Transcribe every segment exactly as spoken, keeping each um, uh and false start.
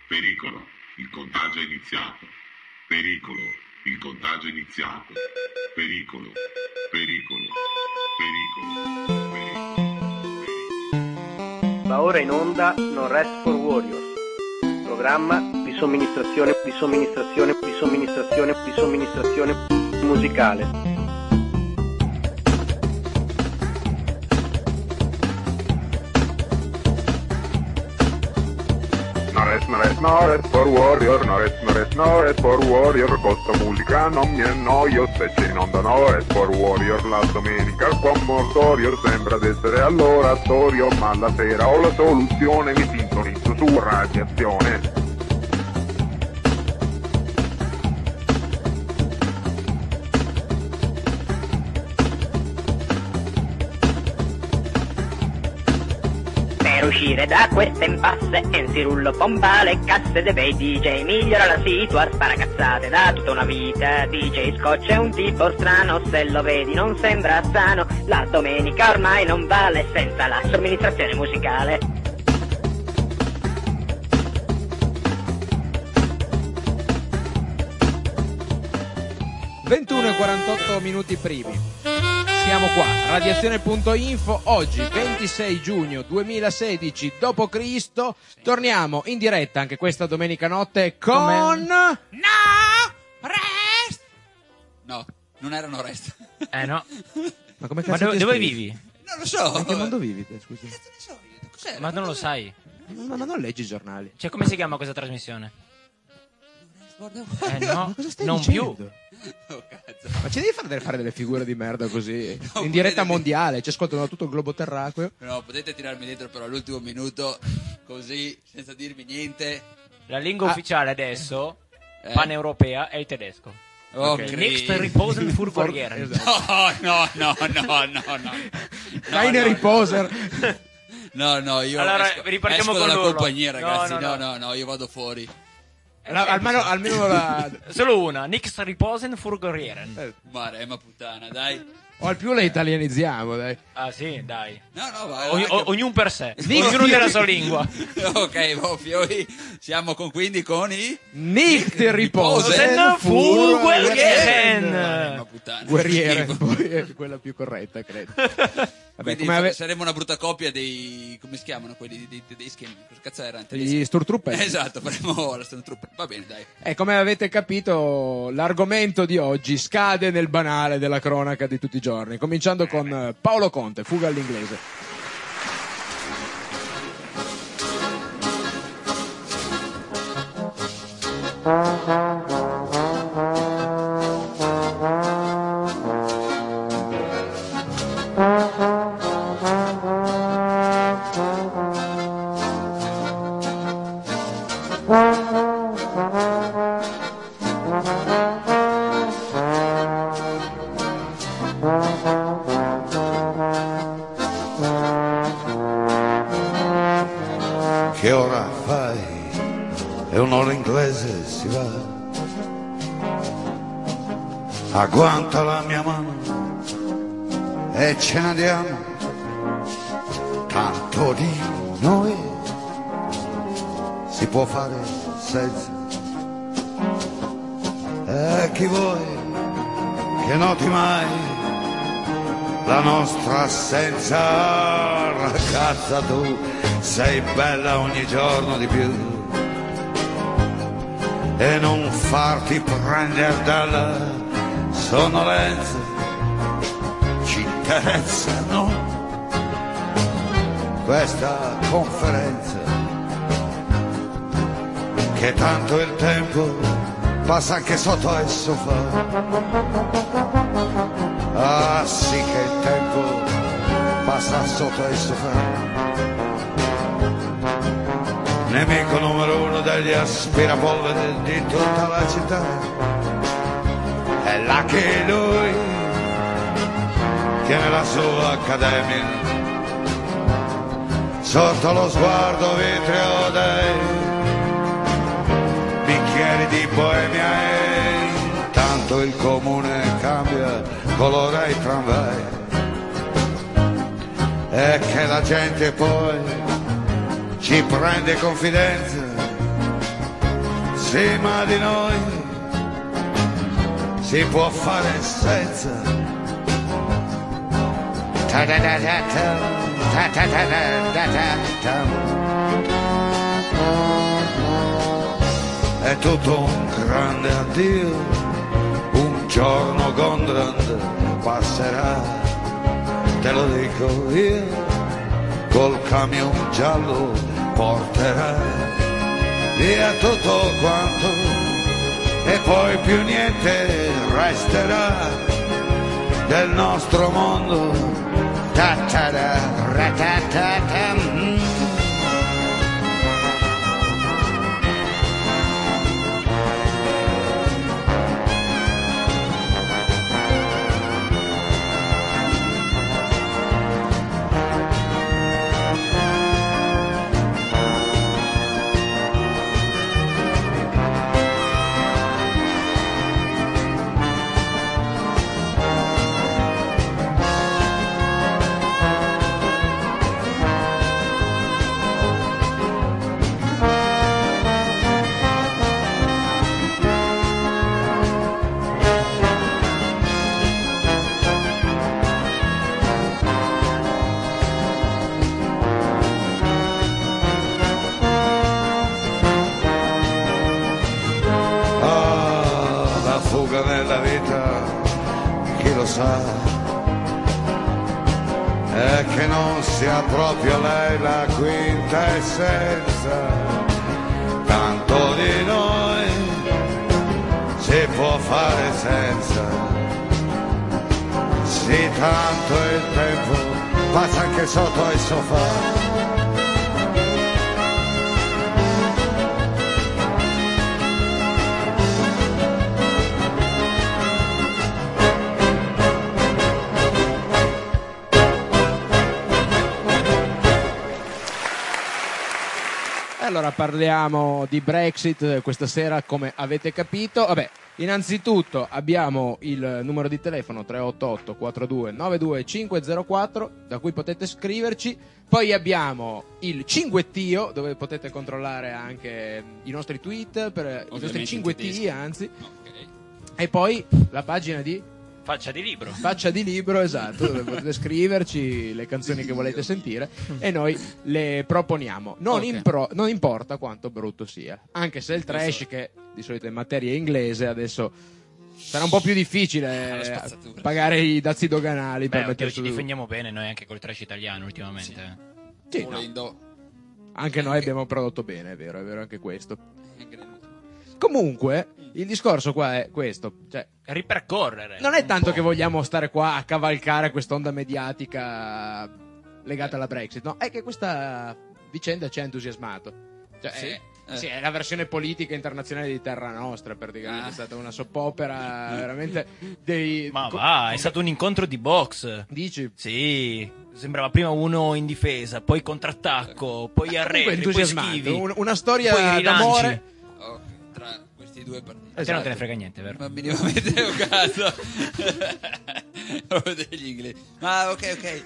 Pericolo, il contagio è iniziato. Pericolo, il contagio è iniziato. Pericolo, pericolo, pericolo, pericolo. Va ora in onda Non Rest for Warriors, programma di somministrazione, di somministrazione, di somministrazione, di somministrazione musicale. No rest, no rest, no rest for warrior, no rest, no rest, no rest for warrior, questa musica non mi annoio, se c'è in onda no rest for warrior, la domenica il commortorio sembra d'essere all'oratorio, ma la sera ho la soluzione, mi sintonizzo su radiazione. Per uscire da queste impasse, Enzirullo pompa le casse dei bei D J, migliora la situa, spara cazzate da tutta una vita. D J Scotch è un tipo strano, se lo vedi non sembra sano, la domenica ormai non vale senza la somministrazione musicale. ventuno e quarantotto minuti primi. Siamo qua, radiazione punto info, oggi ventisei giugno duemilasedici dopo Cristo, torniamo in diretta anche questa domenica notte con... Come? No! Rest! No, non erano rest. Eh no. Ma come Ma cazzo dove, ti dove esprimi? vivi? Non lo so. In che mondo vivi te, scusi? Cazzo ne so io, cos'era? Ma non lo sai. Ma, ma non leggi i giornali? Cioè, come si chiama questa trasmissione? Eh no, Ma cosa stai non dicendo? più. Oh, cazzo. Ma ci devi fare delle, fare delle figure di merda così? No, in diretta potete- mondiale, ci ascoltano da tutto il globo terracqueo. No, potete tirarmi dentro però all'ultimo minuto, così, senza dirmi niente. La lingua Ah. ufficiale adesso, Eh. paneuropea, è il tedesco. Oh, Ok. Cristo. Next riposen für Corriere. No, no, no, no, no, no. Keine no, Reposer. No, no, io Allora, esco, ripartiamo esco con dalla l'urlo. compagnia, No, ragazzi. no, No, no. no, no, io vado fuori. La- almeno, almeno la... Solo una, Next riposen für Corriere. eh, Maremma puttana, dai. o al più la italianizziamo, dai. Ah sì, dai. No, no, vai. Ogni- vai, o- ognuno per sé, Nick- ognuno nella sua lingua. Ok, Boffio, siamo con, quindi con i... Nicht Riposen Riposen für Corriere. Maremma puttana. Guerriere, Schifo. poi è quella più corretta, credo. Vabbè, Quindi come ave- saremo una brutta coppia dei... come si chiamano quelli dei, dei, dei schemi? Cosa cazzo erano? gli Stormtrooper. Esatto, faremo la Stormtrooper. Va bene, dai. E come avete capito, l'argomento di oggi scade nel banale della cronaca di tutti i giorni, cominciando con eh, Paolo Conte, fuga all'inglese. Che ora fai? È un'ora inglese, si va. Agguanta la mia mano e ce ne andiamo. Tanto di noi si può fare senza. E chi vuoi che noti mai la nostra assenza, ragazza, tu sei bella ogni giorno di più, e non farti prendere dalla sonnolenza ci interessa, no? Questa conferenza, che tanto il tempo passa anche sotto il sofà. Ah sì che il tempo passa sotto il sofà. Nemico numero uno degli aspirapolvere di tutta la città. È là che lui tiene la sua accademia, sotto lo sguardo vitreo dei bicchieri di boemia, e intanto il comune cambia colore ai tramvai, e che la gente poi ci prende confidenza Sì, ma di noi si può fare senza. Ta-da-da-da-tam, ta-ta-da-da-da-da-tam. È tutto un grande addio, un giorno Gondrand passerà, te lo dico io, col camion giallo porterà via tutto quanto e poi più niente resterà del nostro mondo. Ta-ta-da-ra-ta-ta-tam. Nella vita, chi lo sa, è che non sia proprio lei la quinta essenza. Tanto di noi si può fare senza. Sì, tanto il tempo passa anche sotto il sofà. Allora parliamo di Brexit questa sera, come avete capito. Vabbè, innanzitutto abbiamo il numero di telefono tre otto otto quattro due nove due cinque zero quattro da cui potete scriverci. Poi abbiamo il cinguettio dove potete controllare anche i nostri tweet, per i nostri cinguetti, anzi. Okay. E poi la pagina di Faccia di libro. Faccia di libro, esatto, dove potete scriverci le canzoni che volete sentire e noi le proponiamo. Non, Okay. impro- non importa quanto brutto sia, anche se il trash, che di solito in materia inglese, adesso sarà un po' più difficile Alla spazzatura. pagare i dazi doganali per Beh, oddio, metterci ci su. difendiamo bene noi anche col trash italiano ultimamente. Sì, no, Volendo. anche noi abbiamo prodotto bene, è vero, è vero anche questo. Anche nel- Comunque, il discorso qua è questo, cioè Ripercorrere. non è un tanto po'. che vogliamo stare qua a cavalcare quest'onda mediatica legata alla Brexit, no, è che questa vicenda ci ha entusiasmato. Cioè, Sì? è, Eh. sì, è la versione politica internazionale di Terra Nostra, praticamente. Ah. È stata una soppopera veramente dei... Ma co- va, è stato un incontro di box. Dici? Sì, sembrava prima uno in difesa, poi contrattacco, poi Comunque arredo, poi entusiasmato, schivi. un- una storia Poi rilanci. d'amore. Oh, tra questi due partiti. A te non te ne frega niente, vero? Ma minimamente un caso. Proprio degli inglesi. Ma ok, ok.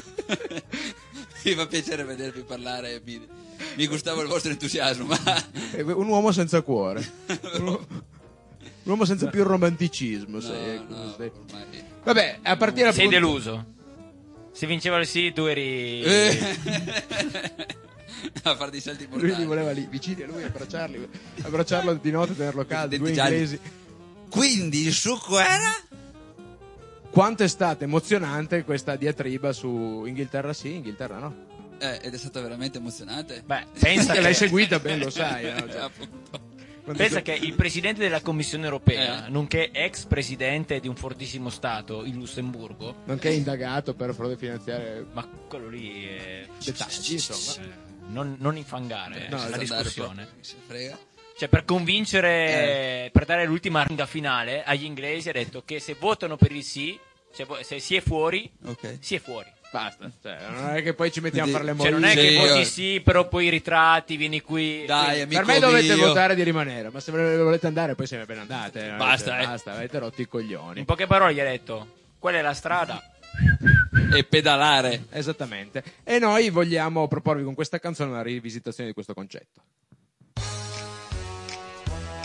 Mi fa piacere vedervi parlare. Mi, mi gustava il vostro entusiasmo. Ma È un uomo senza cuore. Un, un uomo senza più romanticismo. sei, no, no, sei. ormai. Vabbè, a partire Sei appunto... deluso. Se vinceva il sì, tu eri... Eh. A fare dei salti Lui mortali. li voleva lì, vicini a lui, abbracciarli, abbracciarlo di notte, tenerlo caldo, due Denti gialli. inglesi. Quindi il succo era? Quanto è stata emozionante questa diatriba su Inghilterra sì, Inghilterra no. Eh, ed è stato veramente emozionante. Beh, pensa Che che... l'hai seguita ben, lo sai. No? Eh, Cioè, appunto. quando Pensa tu- che il presidente della Commissione europea, Eh. nonché ex presidente di un fortissimo stato, il Lussemburgo, Nonché indagato per frode finanziaria, ma quello lì è... dettagli, insomma. eh, non, non infangare No, la esatto. discussione. Se frega. Cioè, per convincere, per dare l'ultima ringa finale agli inglesi, ha detto che se votano per il sì, se, vo- se si è fuori, Ok. si è fuori. Basta, cioè, non è che poi ci mettiamo a fare le Cioè, non moline. è che Sì, voti io- sì, però poi ritratti, vieni qui. Dai, Per amico me dovete mio. votare di rimanere, ma se volete andare poi siete appena andate. no? Basta, Cioè, eh. basta, avete rotto i coglioni. In poche parole gli ha detto, quella è la strada. E pedalare. Esattamente. E noi vogliamo proporvi con questa canzone una rivisitazione di questo concetto.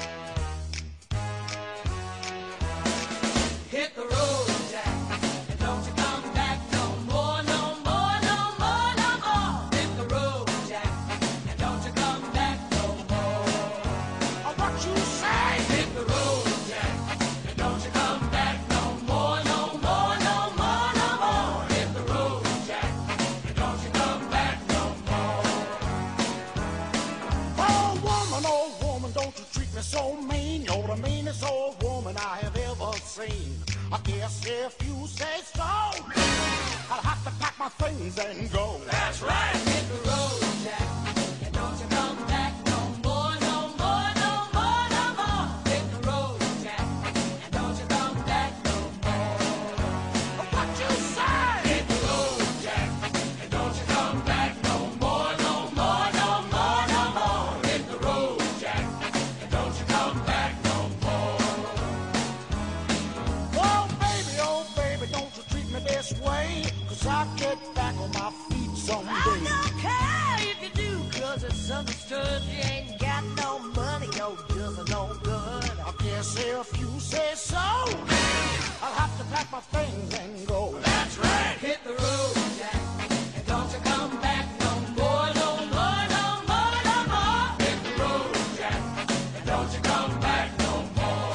so mean, you're the meanest old woman I have ever seen. I guess if you say so, I'll have to pack my things and go. That's right. Hit the road, Jack, and don't you come back no more, no more, no more, no more. Hit the road, Jack, and don't you come back no more. What you say? Hit the road, Jack, and don't you come back no more, no more, no more, no more. Hit the road, Jack, and don't you come back no more. Oh baby, oh baby, don't you treat me this way, 'cause I'll get back on my feet someday. I don't care if you do, 'cause it's understood you ain't got no money, no just no good. I guess if you say so, I'll have to pack my things and go. That's right. Hit the road, Jack, and don't you come back no more, no more, no more, no more. Hit the road, Jack, and don't you come back no more.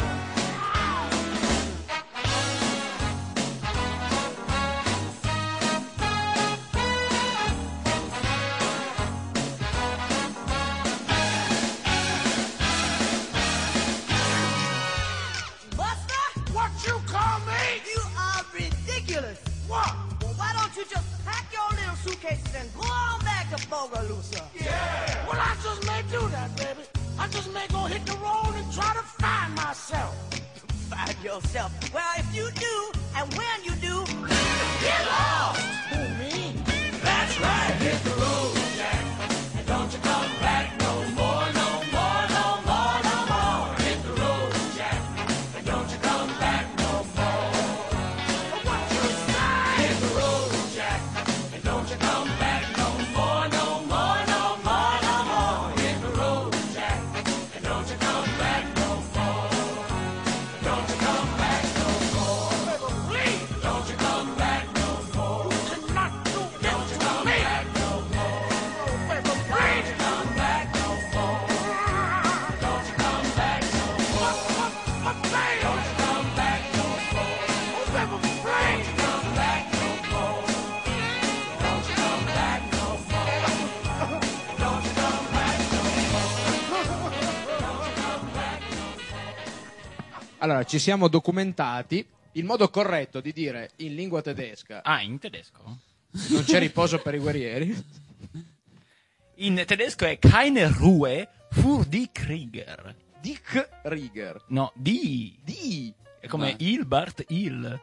Buster, what you call me? You are ridiculous. What? Well, why don't you just pack your little suitcases and go on back to Bogalusa? Yeah. Well, I just may do that, baby. I just may go hit the road and try to find myself. Find yourself? Well, if you do, and when you do, get lost. Who, me? That's right. Hit the road, Jack, and don't you come back no more, no more, no more, no more. Hit the road, Jack, and don't you come back no more. What you say? Hit the road, Jack, and don't you come back no more, no more, no more, no more. Hit the road, Jack, and don't you come back no more. Don't you come back no more. Please, don't you come back no more. You cannot do this. Don't you come back no more. Please, come back no more. Don't you come back no more. What, what, what, don't you come back no more. Please, come back no more. Don't you come back no more. Don't you come back no more. Don't you come back no more. Allora, ci siamo documentati il modo corretto di dire in lingua tedesca Ah, in tedesco? non c'è riposo per i guerrieri. In tedesco è keine Ruhe für die Krieger. Dick Rieger. No, die. Di. È come Ah. il Bart il.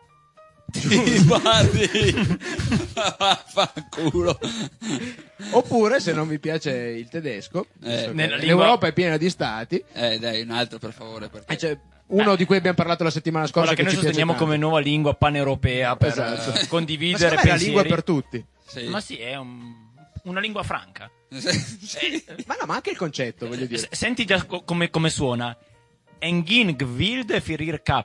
Infatti. Vaffanculo. Oppure, se non vi piace il tedesco, visto che nella lingua- l'Europa è piena di stati, Eh, dai, un altro per favore. Perché... e c'è uno di cui abbiamo parlato la settimana scorsa Quella che noi ci piace sosteniamo tanto. come nuova lingua paneuropea per Esatto. eh, Ma condividere secondo me è la pensieri. lingua per tutti. Sì. Ma sì, è un- una lingua franca. Sì. Ma no, ma anche il concetto, voglio dire. S- Senti già co- come, come suona. Engin Gwild Firir K.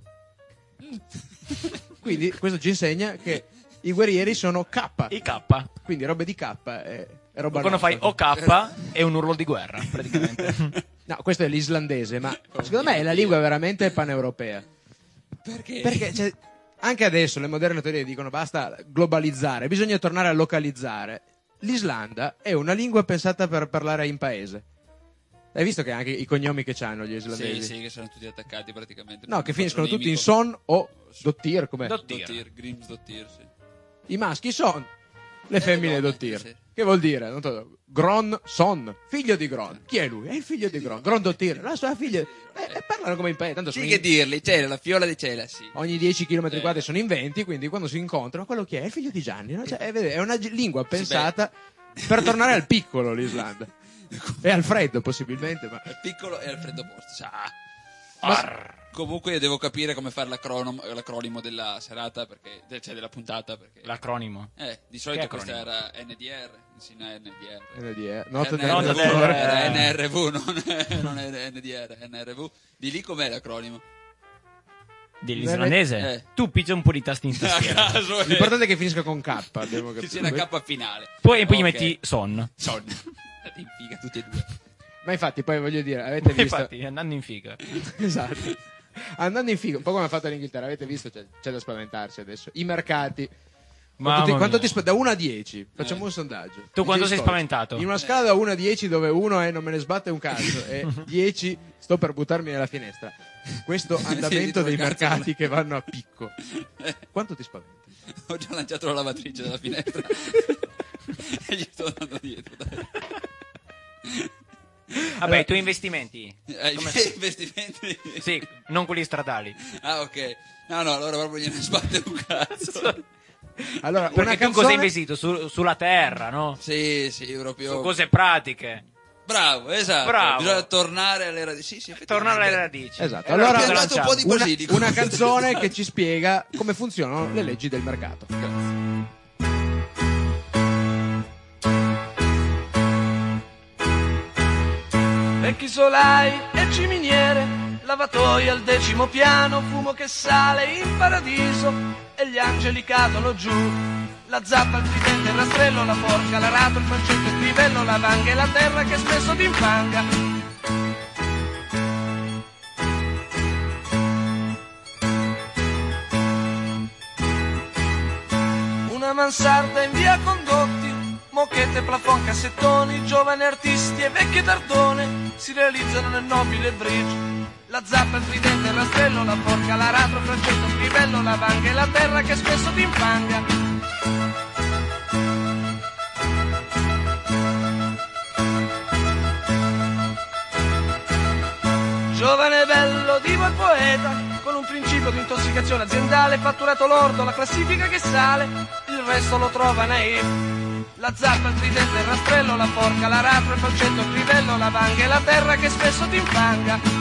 Quindi questo ci insegna che i guerrieri sono K, I K. quindi robe di K è, è roba Quando nostra. fai O K è un urlo di guerra, praticamente. No, questo è l'islandese, ma secondo me è la lingua veramente paneuropea. Perché? Perché cioè, anche adesso le moderne teorie dicono basta globalizzare, bisogna tornare a localizzare. L'Islanda è una lingua pensata per parlare in paese. Hai visto che anche i cognomi che hanno gli islandesi? Sì, sì, che sono tutti attaccati praticamente. No, che finiscono tutti in son. son o dottir, com'è? Dottir. Dottir, Grims Dottir, sì. I maschi son, le femmine donne, dottir. sì. Che vuol dire? Non so, Gron son, figlio di Gron. Chi è lui? È il figlio di Gron. Gron dottir, la sua figlia. E eh, parlano come in paese. Tanto Sì, sono che in- dirli, Cela, la fiola di Cela, sì. ogni dieci chilometri Eh. quadri sono in venti, quindi quando si incontrano, quello chi è? È il figlio di Gianni. No? Cioè, è, vede- è una gi- lingua pensata per tornare al piccolo l'Islanda. E al freddo possibilmente, ma... È piccolo e al freddo posto. Sa. Arr. Comunque io devo capire come fare l'acronimo, l'acronimo della serata, perché, cioè della puntata, perché... L'acronimo. Eh, di solito Che questa acronimo? era N D R, insieme a N D R. N D R, Not N R V, Not the- the- era N R V, non è, non è N D R, N R V. Di lì com'è l'acronimo? Dell'islandese. Eh. Tu pizza un po' di tasti in A tastiera. caso, eh. L'importante è che finisca con K. Abbiamo che capito. sia una K finale. Poi, poi gli Ok. metti son. Son. Andate in figa tutti e due. Ma infatti, poi voglio dire, avete visto... Infatti, andando in figa. Esatto. Andando in figo, un po' come ha fatto l'Inghilterra, avete visto, c'è, c'è da spaventarsi adesso. I mercati Quanto ti, Mamma quanto mia. ti spa- da uno a dieci facciamo un sondaggio. Tu quanto D J sei Scotch. spaventato? In una scala da uno a dieci, dove uno è non me ne sbatte un cazzo e dieci sto per buttarmi nella finestra, questo andamento dei mercati che vanno a picco, quanto ti spaventi? Ho già lanciato la lavatrice dalla finestra e gli sto andando dietro, dai. Vabbè, i tuoi investimenti. Eh, i Come- miei investimenti. Sì, non quelli stradali. Ah, ok. No, no, allora proprio gliene sbatte un cazzo. Allora, Perché una tu canzone... cosa hai investito? Su- sulla terra, no? Sì, sì, proprio. Su cose pratiche. Bravo, esatto. Bravo. Bisogna tornare alle radici. Sì, sì, Tornare alle effettivamente. radici. Esatto, E allora l'ho piantato un po' di una, basilico. una canzone che ci spiega come funzionano le leggi del mercato. Vecchi solai e ciminiere, lavatoie al decimo piano, fumo che sale in paradiso e gli angeli cadono giù. La zappa, il tridente, il rastrello, la forca, l'arato, il pancetto, il crivello, la vanga e la terra che spesso ti infanga. Una mansarda in via Condotti, moquette, plafond, cassettoni, giovani artisti e vecchie tardone si realizzano nel nobile bridge. La zappa, il tridente, il rastrello, la forca, l'aratro, il francetto, il crivello, la vanga e la terra che spesso ti infanga. Giovane bello, divo e poeta, con un principio di intossicazione aziendale, fatturato lordo, la classifica che sale, il resto lo trova naif. La zappa, il tridente, il rastrello, la forca, l'aratro, il falcetto, il crivello, la vanga e la terra che spesso ti infanga.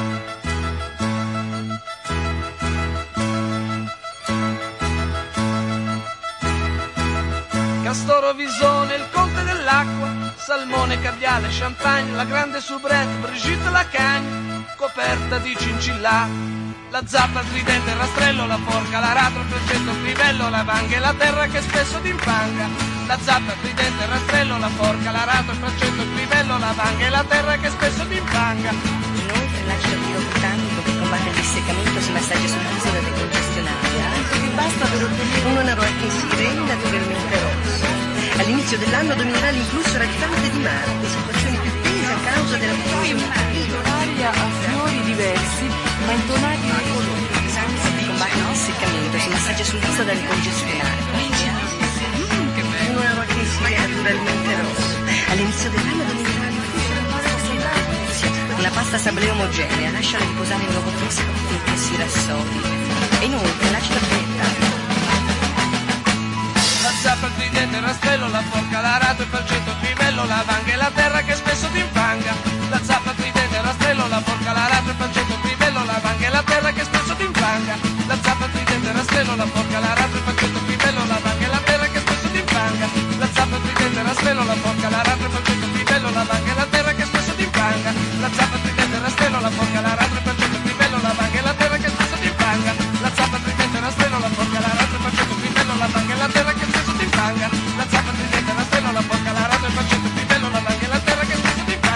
Castoro Visone, il conte dell'acqua, salmone, caviale, champagne, la grande soubrette, Brigitte Lacagne, coperta di cincillà. La zappa, il tridente, il rastrello, la forca, l'aratro, il falcetto, il crivello, la vanga e la terra che spesso ti infanga. La zappa, il tridente, il rastrello, la forca, l'aratro, il falcetto, il crivello, la vanga e la terra che spesso ti infanga. Inoltre l'acido piroctanico che combatte il disseccamento si massaggia sul viso da decongestionaria. Vi basta per ottenere un neurite che si renda naturalmente rosso. All'inizio dell'anno dominerà l'influsso radicante di Marte, situazioni più tese a causa della L'aria ha fiori diversi, ma intonati in colori. Si combatte il disseccamento, si massaggia sul viso da decongestionare. Un neurite che si renda naturalmente rosso. All'inizio dell'anno dominerà l'influsso radicante. Una pasta sablé omogenea, lasciala riposare in luogo fresco finché si rassoli. E inoltre l'acido piroctanico. La zappa, il tridente, il rastrello, la forca, l'arato, il falcetto, il crivello, la vanga e la terra che spesso ti infanga. La zappa, il tridente, il rastrello, la forca, l'arato, il falcetto, il crivello, la vanga e la terra che spesso ti infanga. La zappa, il tridente, il rastrello, la forca, l'arato, il falcetto, il crivello, la vanga e la terra che spesso ti infanga. La zappa, il tridente, il rastrello, la forca, l'arato, il falcetto, il crivello, la vanga e la terra che spesso ti infanga. La zappa, il tridente, il rastrello, la forca, l'arato, il falcetto, il crivello, la vanga e la terra che spesso ti infanga. La zappa, il tridente, il rastrello, la forca, l'arato, il falcetto, il crivello, la vanga e la terra che spesso ti infanga. La zappa, il tridente, il rastrello, la forca, l'arato, il falcetto, il crivello, la vanga e la terra che spesso ti infanga.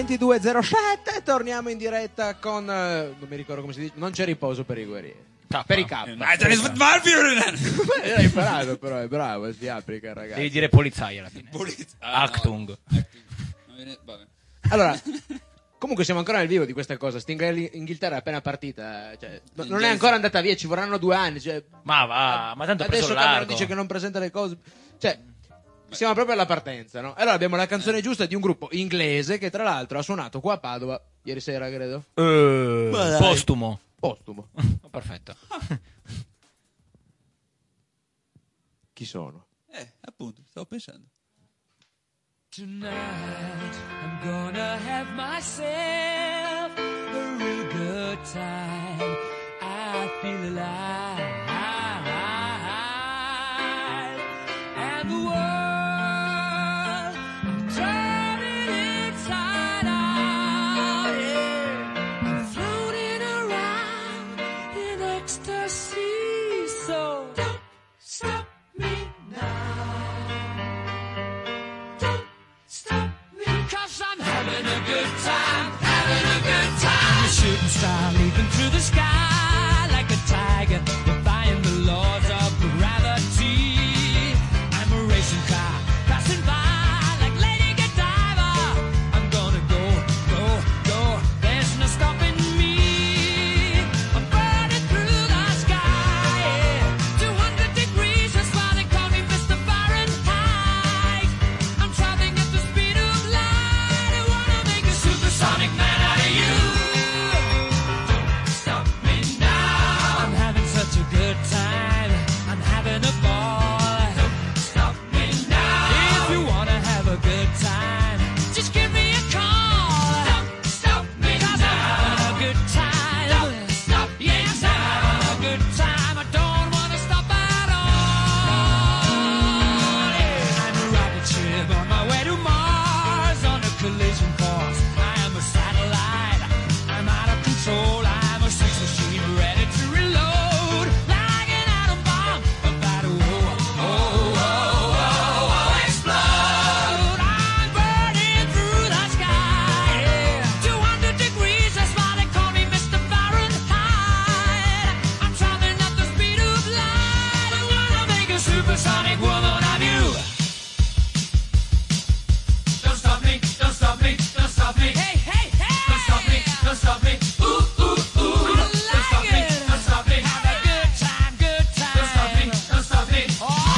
ventidue zero sette, torniamo in diretta con eh, non mi ricordo come si dice, non c'è riposo per i guerrieri. K. Per i K. L'hai imparato, però è bravo, si applica, ragazzi. Devi dire polizia alla fine. Polizia. Ah, Achtung. no. Non viene- vabbè. Allora, comunque siamo ancora nel vivo di questa cosa. Sta Ingl- Inghilterra è appena partita, cioè, no- non è ancora andata via, ci vorranno due anni. Cioè, Ma va, ma tanto ha preso adesso Cameron largo. dice che non presenta le cose. Cioè, siamo proprio alla partenza, no? Allora abbiamo la canzone giusta di un gruppo inglese che tra l'altro ha suonato qua a Padova ieri sera, credo. Eh, Ma dai. postumo. Postumo. Perfetto. Chi sono? Eh, appunto, stavo pensando. Tonight I'm gonna have myself a real good time. I feel alive, and the world I'm turning inside out. Yeah. I'm floating around in ecstasy, so don't stop me now. Stop me, 'cause I'm having a good time, having a good time. I'm a shooting star leaping through the sky like a tiger, defying the laws of gravity. I'm a racing car passing by like Lady Godiva. I'm gonna go, go, go. There's no stopping me. I'm burning through the sky, yeah. two hundred degrees, that's why they call me Mister Fahrenheit. I'm traveling at the speed of light. I wanna make a supersonic man out of you. Don't stop me now. I'm having such a good time. I'm having a ball. Don't stop me now. If you wanna have a good time, just give me a call. Don't stop me 'cause now. I'm having a good time. Don't stop me yes, now. I'm having a good time. I don't wanna stop at all. Yeah. I'm a rocket ship on my way to Mars on a collision course. I am a satellite. I'm out of control. I'm a sex machine ready to reload. Like an atom bomb about to oh, oh, oh, oh, oh, explode. I'm burning through the sky. Yeah. two hundred degrees, that's why they call me Mister Fahrenheit. I'm traveling at the speed of light. I wanna make a supersonic woman of you. Don't stop me, don't stop me, don't stop me. Hey, hey, hey! Don't stop me, don't stop me. Ooh, ooh, ooh. Don't stop me, don't stop me. Have a good time, good time. Don't stop me, don't stop me.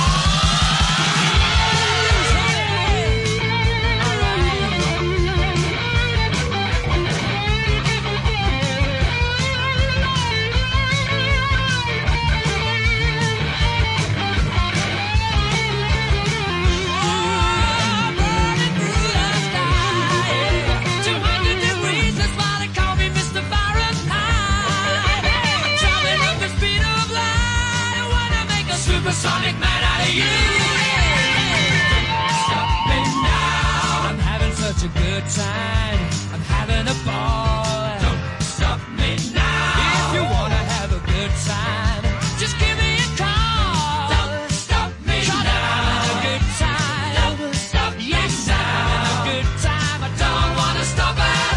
two hundred degrees, that's why they call me Mister Fahrenheit. I'm traveling at the speed of light. I wanna make a supersonic man out of you. Stop me now. I'm having such a good time. I'm having a ball. Don't stop me now. If you wanna have a good time, just give me a call. Don't stop me now. I'm having a good time. Don't stop yes, I'm having a good time. I don't wanna stop at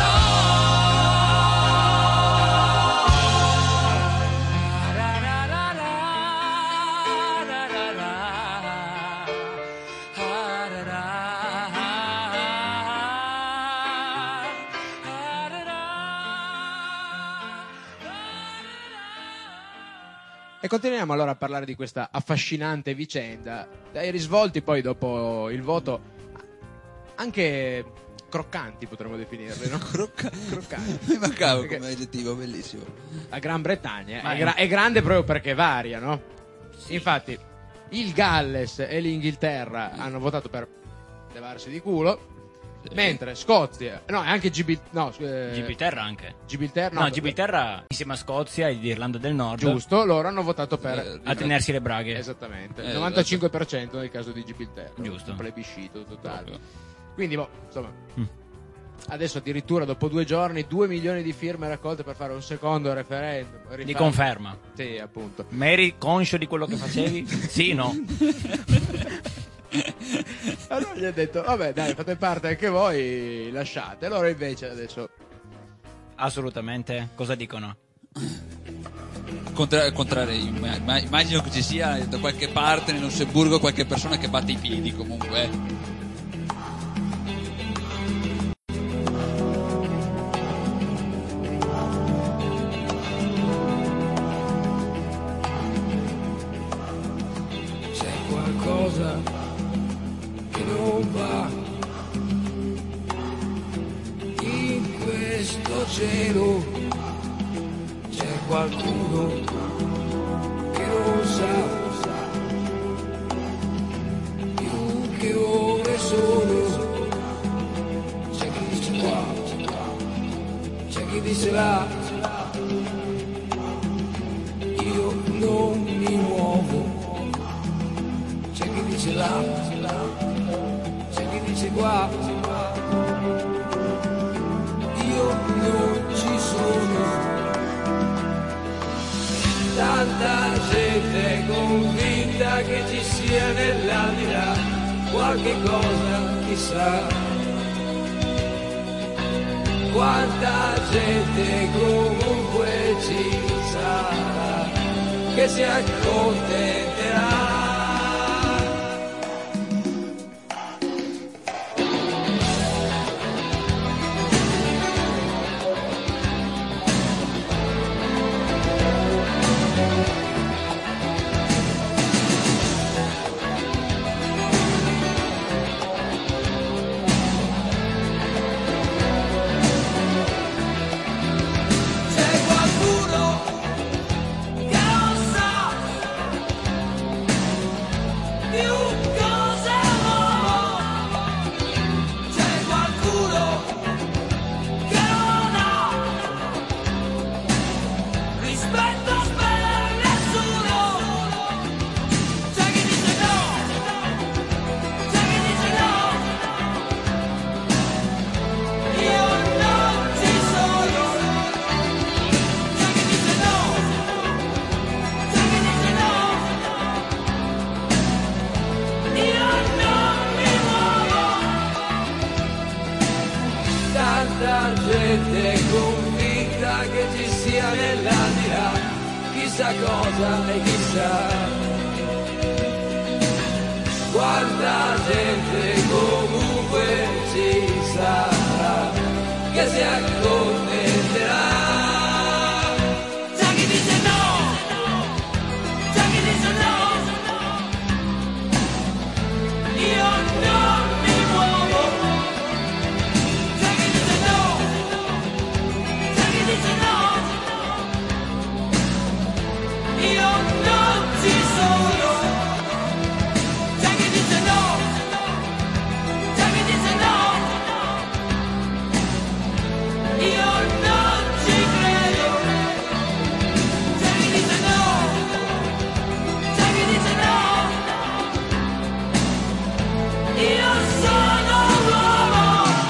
E continuiamo allora a parlare di questa affascinante vicenda. Dai risvolti poi dopo il voto anche croccanti potremmo definirli, no? Croccanti. Mi mancava Perché come aggettivo, bellissimo. la Gran Bretagna Ma è, è- gra- è grande proprio perché varia, no? Infatti il Galles e l'Inghilterra hanno votato per levarsi di culo, mentre Scozia, no, anche Gibil- no, eh, Gibilterra anche. Gibilterra, No, Gibilterra insieme a Scozia ed Irlanda del Nord. giusto, loro hanno votato per Eh, A tenersi le braghe. esattamente, Eh, il novantacinque per cento nel caso di Gibilterra, Giusto. un plebiscito totale. Proprio. Quindi, boh, insomma, Mm. adesso addirittura dopo due giorni due milioni di firme raccolte per fare un secondo referendum. Di Rifare- conferma. Sì, appunto. Ma eri conscio di quello che facevi? Sì, no. Allora gli ha detto vabbè dai, fate parte anche voi, lasciate. Loro invece adesso assolutamente, cosa dicono? Contra- contrario, imm- immagino che ci sia da qualche parte nel Lussemburgo qualche persona che batte i piedi comunque. C'è qualcosa che non va in questo cielo. C'è qualcuno che non sa più che ore sono. C'è chi dice qua, c'è chi dice là. Io non mi muovo. C'è chi dice là, c'è chi dice qua. Io non ci sono. Tanta gente convinta che ci sia nell'aldilà qualche cosa, chissà. Quanta gente comunque ci sarà che si accontenterà. Tanta gente convinta che ci sia nell'aldilà chissà cosa e chissà. Quanta gente comunque ci sarà che si accontenterà. C'è chi dice no, c'è chi dice no. Io non mi muovo. C'è chi dice no, c'è chi dice no. Io non ci sono. C'è chi dice no, c'è chi dice no. Io non ci credo. C'è chi dice no, c'è chi dice no. Io sono l'uomo.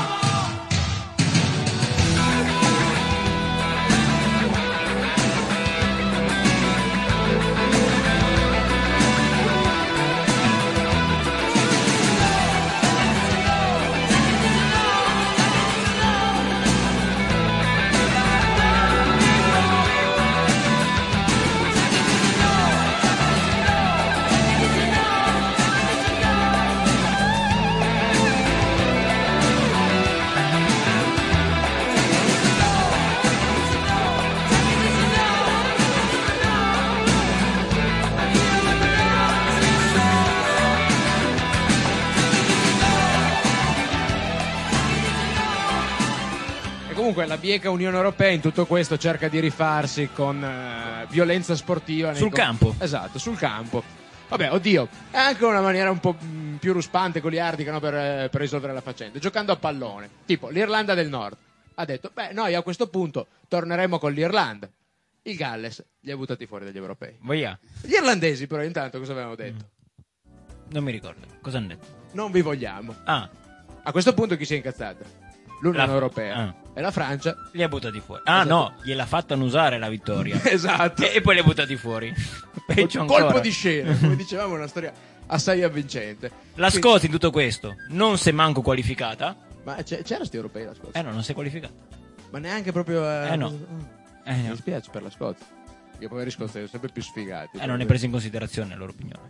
E comunque la bieca Unione Europea in tutto questo cerca di rifarsi con eh, violenza sportiva nei Sul con- campo. Esatto, sul campo. Vabbè, oddio, è anche una maniera un po' mh, più ruspante, goliardica, no, per, eh, per risolvere la faccenda, giocando a pallone. Tipo l'Irlanda del Nord ha detto beh, noi a questo punto torneremo con l'Irlanda. Il Galles li ha buttati fuori dagli europei. Via. Gli irlandesi però intanto cosa avevano detto? Non mi ricordo. Cosa hanno detto? Non vi vogliamo. Ah. A questo punto chi si è incazzata? L'Unione La- Europea. ah. E la Francia li ha buttati fuori. Ah, esatto. No, gliel'ha fatta usare la vittoria. Esatto. E, e poi li ha buttati fuori. Peggio Colpo ancora. di scena, come dicevamo, una storia assai avvincente. La Quindi... Scozia in tutto questo non si è manco qualificata. Ma c'è, c'era sti europei la Scozia? Eh no, non si è qualificata. Ma neanche proprio... Eh, eh no. Eh, Mi no. dispiace per la Scozia. I poveri scozzesi sono sempre più sfigati. Eh, non è preso in considerazione la loro opinione.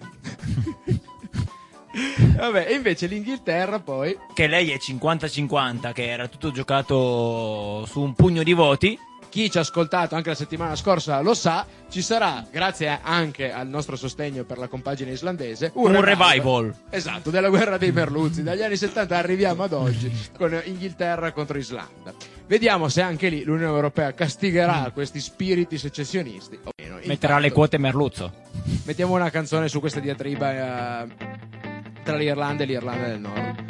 Vabbè, e invece l'Inghilterra poi... Che lei è cinquanta cinquanta, che era tutto giocato su un pugno di voti. Chi ci ha ascoltato anche la settimana scorsa lo sa, ci sarà, grazie anche al nostro sostegno per la compagine islandese, un, un revival. revival. Esatto, della guerra dei merluzzi. Dagli anni settanta arriviamo ad oggi con Inghilterra contro Islanda. Vediamo se anche lì l'Unione Europea castigherà mm. questi spiriti secessionisti o meno. Metterà Intanto, le quote merluzzo. Mettiamo una canzone su questa diatriba eh, tra l'Irlanda e l'Irlanda del Nord.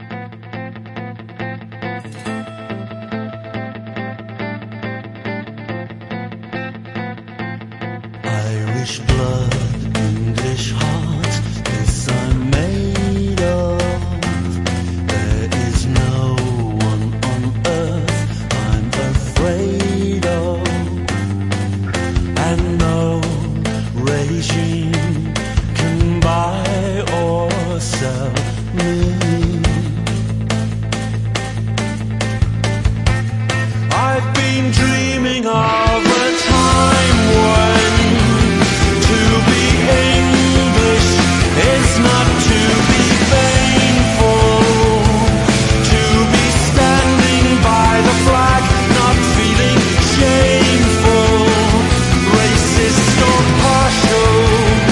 Irish blood, English heart, this I'm made of. There is no one on earth I'm afraid of, and no regime can buy or sell me. I've been dreaming of a time when it's not to be painful, to be standing by the flag, not feeling shameful, racist or partial.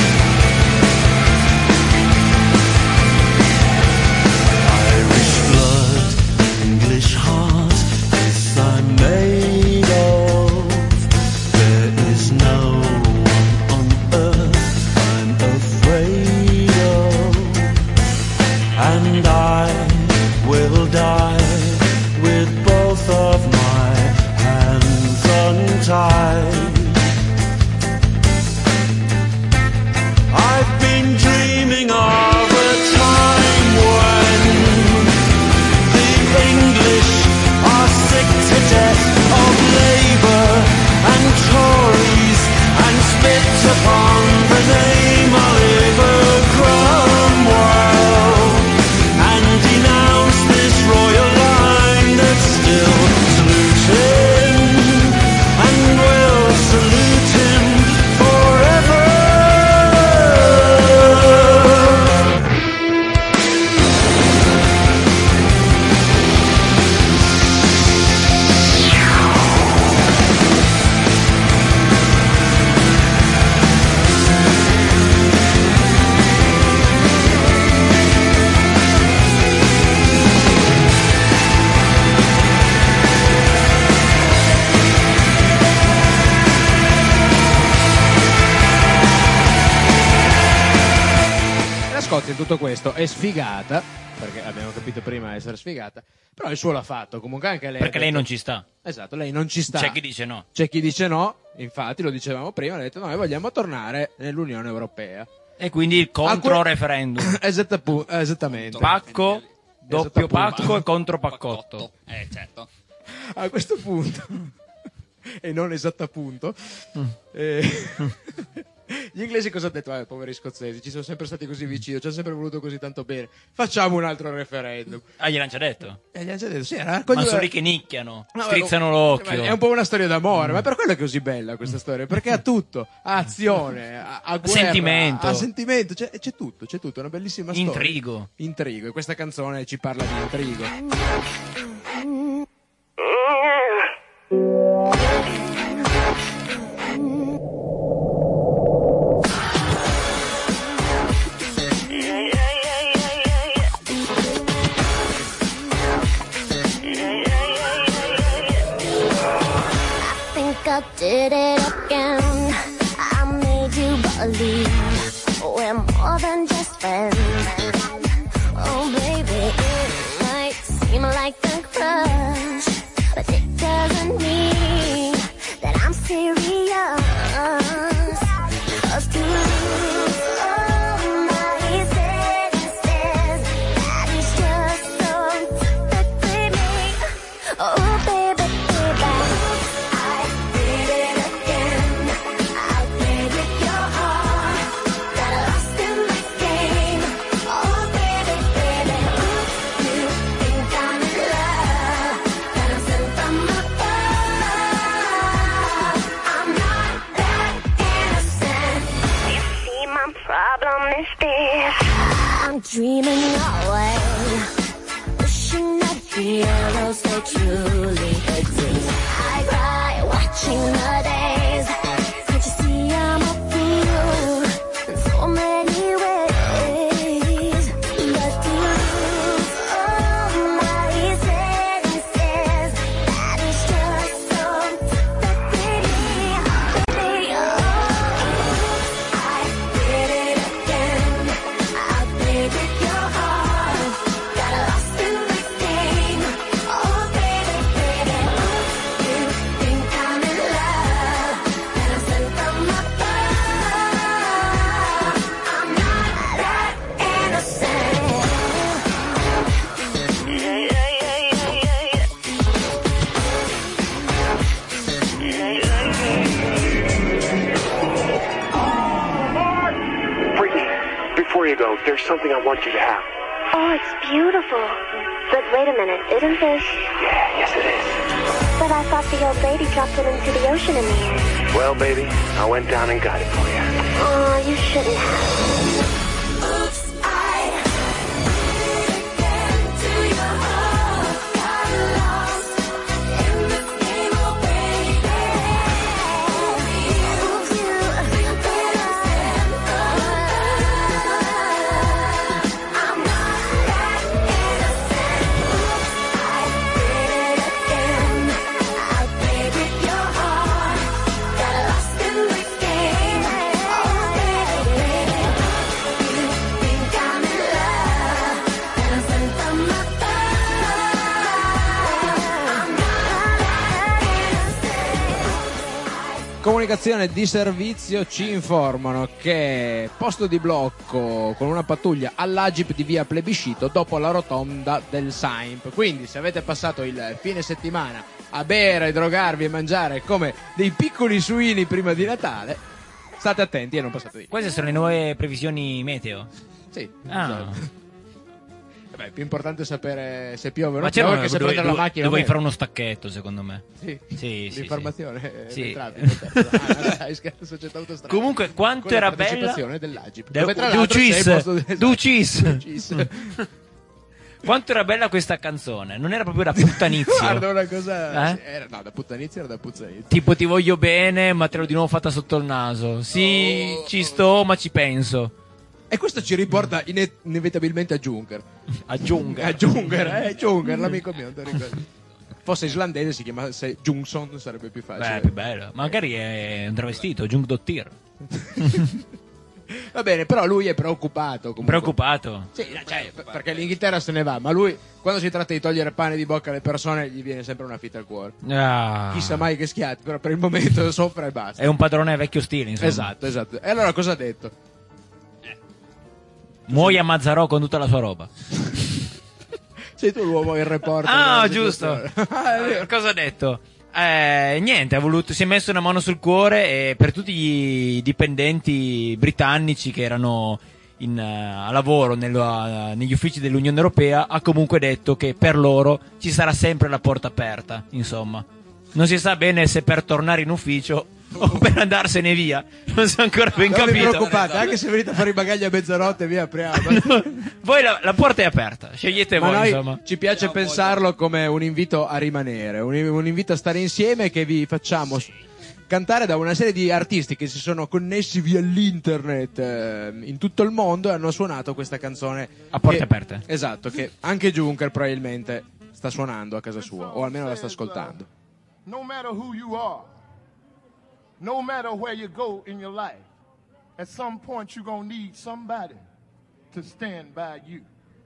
Irish blood, English heart, this I'm made of. There is no one on earth I'm afraid of, and I will die with both of my hands untied. I've been dreaming of a time when the English are sick to death of Labour and Tories, and spit upon the name Oliver Cromwell, and denounce this royal line that's still saluting, and will salute him forever. La Scozia in tutto questo è sfigata, perché abbiamo capito prima essere sfigata, però il suo l'ha fatto, comunque anche lei. Perché lei non ci sta. Esatto, lei non ci sta. C'è chi dice no. C'è chi dice no, infatti lo dicevamo prima, ha detto noi vogliamo tornare nell'Unione Europea. E quindi il contro-referendum. Esatto, esattamente. Pacco, doppio Esatto, pacco e contro paccotto. Eh, certo. A questo punto, e non esatto appunto, eh, gli inglesi cosa hanno detto? Eh, poveri scozzesi, ci sono sempre stati così vicini, ci hanno sempre voluto così tanto bene, facciamo un altro referendum. Ah, gliel'hanno già detto? E gli hanno già detto, sì, era Ma sono lì che nicchiano, No, strizzano ma- l'occhio. È un po' una storia d'amore, ma per quello è così bella questa storia, perché ha tutto, ha azione, ha, ha guerra, sentimento. ha sentimento, c'è, c'è tutto, c'è tutto, è una bellissima storia. Intrigo. Intrigo, e questa canzone ci parla di intrigo. I did it again. I made you believe we're more than just friends. Oh baby, it might seem like a crush, but it doesn't mean that I'm serious. 'Cause to lose all my senses, that is just so typically me. Oh baby, fifties. I'm dreaming away, wishing that the arrows they truly exist. I cry watching the days. Can't you see I'm up for you in so many ways? But to lose all my senses, that is just so pathetic. Baby, oh, I did it again. I played with your heart, got lost in this game. Oh baby, baby, you think I'm in love, and I'm sent from above. I'm not that innocent. Yeah, yeah, yeah, yeah, yeah, yeah. Freaky, before you go, there's something I want you to have. Oh, it's beautiful. But wait a minute, isn't this? Yeah, yes it is. But I thought the old lady dropped it into the ocean in the end. Well, baby, I went down and got it for you. Oh, you shouldn't have. Oops, I did it again to your heart. Got lost in this game, oh baby. Oops, you think that I'm I'm not that innocent. Oops, I did it again. I played with your heart. Got lost in this game. Oh baby, you think I'm in love, and I'm sent from above. I'm not that innocent. Comunicazione di servizio, ci informano che posto di blocco con una pattuglia all'Agip di via Plebiscito dopo la rotonda del Saimp. Quindi se avete passato il fine settimana a bere, drogarvi e mangiare come dei piccoli suini prima di Natale, state attenti e non passate via. Queste sono le nuove previsioni meteo. Sì. Ah. esatto. Vabbè, è più importante sapere se piove o Ma non c'è piove uno che se dove, prendere la dove- macchina o dovevi meno. fare uno stacchetto, secondo me. Sì, sì, sì, l'informazione sì. eh, Sì. del traffico. Ah, dai, scherzo, società autostradale. Comunque, quanto Con la era bella partecipazione dell'Agip. De- Dove tra l'altro Ducis, sei posto del- Ducis. Ducis. Quanto era bella questa canzone? Non era proprio da puttanizio. Guarda una cosa, Eh? sì, era, no, da puttanizia era da puzzainizio. Tipo ti voglio bene, ma te l'ho di nuovo fatta sotto il naso. Sì, Oh. ci sto, ma ci penso. E questo ci riporta ine- inevitabilmente a Juncker. A Juncker. A Juncker, eh, Juncker, l'amico mio, te ricordi? Fosse islandese si chiamasse Jungsson, sarebbe più facile. Beh, più bello. Magari è un travestito, Jung Dottir. Va bene, però lui è preoccupato comunque. Preoccupato? Sì, cioè, p- perché l'Inghilterra se ne va, ma lui quando si tratta di togliere pane di bocca alle persone gli viene sempre una fitta al cuore. Ah. Chissà mai che schiatti, però per il momento soffre e basta. È un padrone vecchio stile, insomma. Esatto, esatto. E allora cosa ha detto? Muoia Mazzarò con tutta la sua roba. Sei tu l'uomo, il reporter. Ah, della giusto. situazione. Eh, cosa ha detto? Eh, niente, ha voluto, si è messo una mano sul cuore e per tutti i dipendenti britannici che erano in, eh, a lavoro nello- negli uffici dell'Unione Europea ha comunque detto che per loro ci sarà sempre la porta aperta, insomma. Non si sa bene se per tornare in ufficio o per andarsene via, non si è ancora ben Non vi capito. preoccupate, anche se venite a fare i bagagli a mezzanotte, vi apriamo. Voi la, la porta è aperta, scegliete Ma voi, noi insomma. ci piace pensarlo come un invito a rimanere, un, un invito a stare insieme che vi facciamo s- cantare da una serie di artisti che si sono connessi via l'internet eh, in tutto il mondo e hanno suonato questa canzone A porte che- aperte. Esatto, che anche Juncker probabilmente sta suonando a casa sua, o almeno la sta ascoltando. No matter who you are, no matter where you go in your life, at some point you're going to need somebody to stand by you.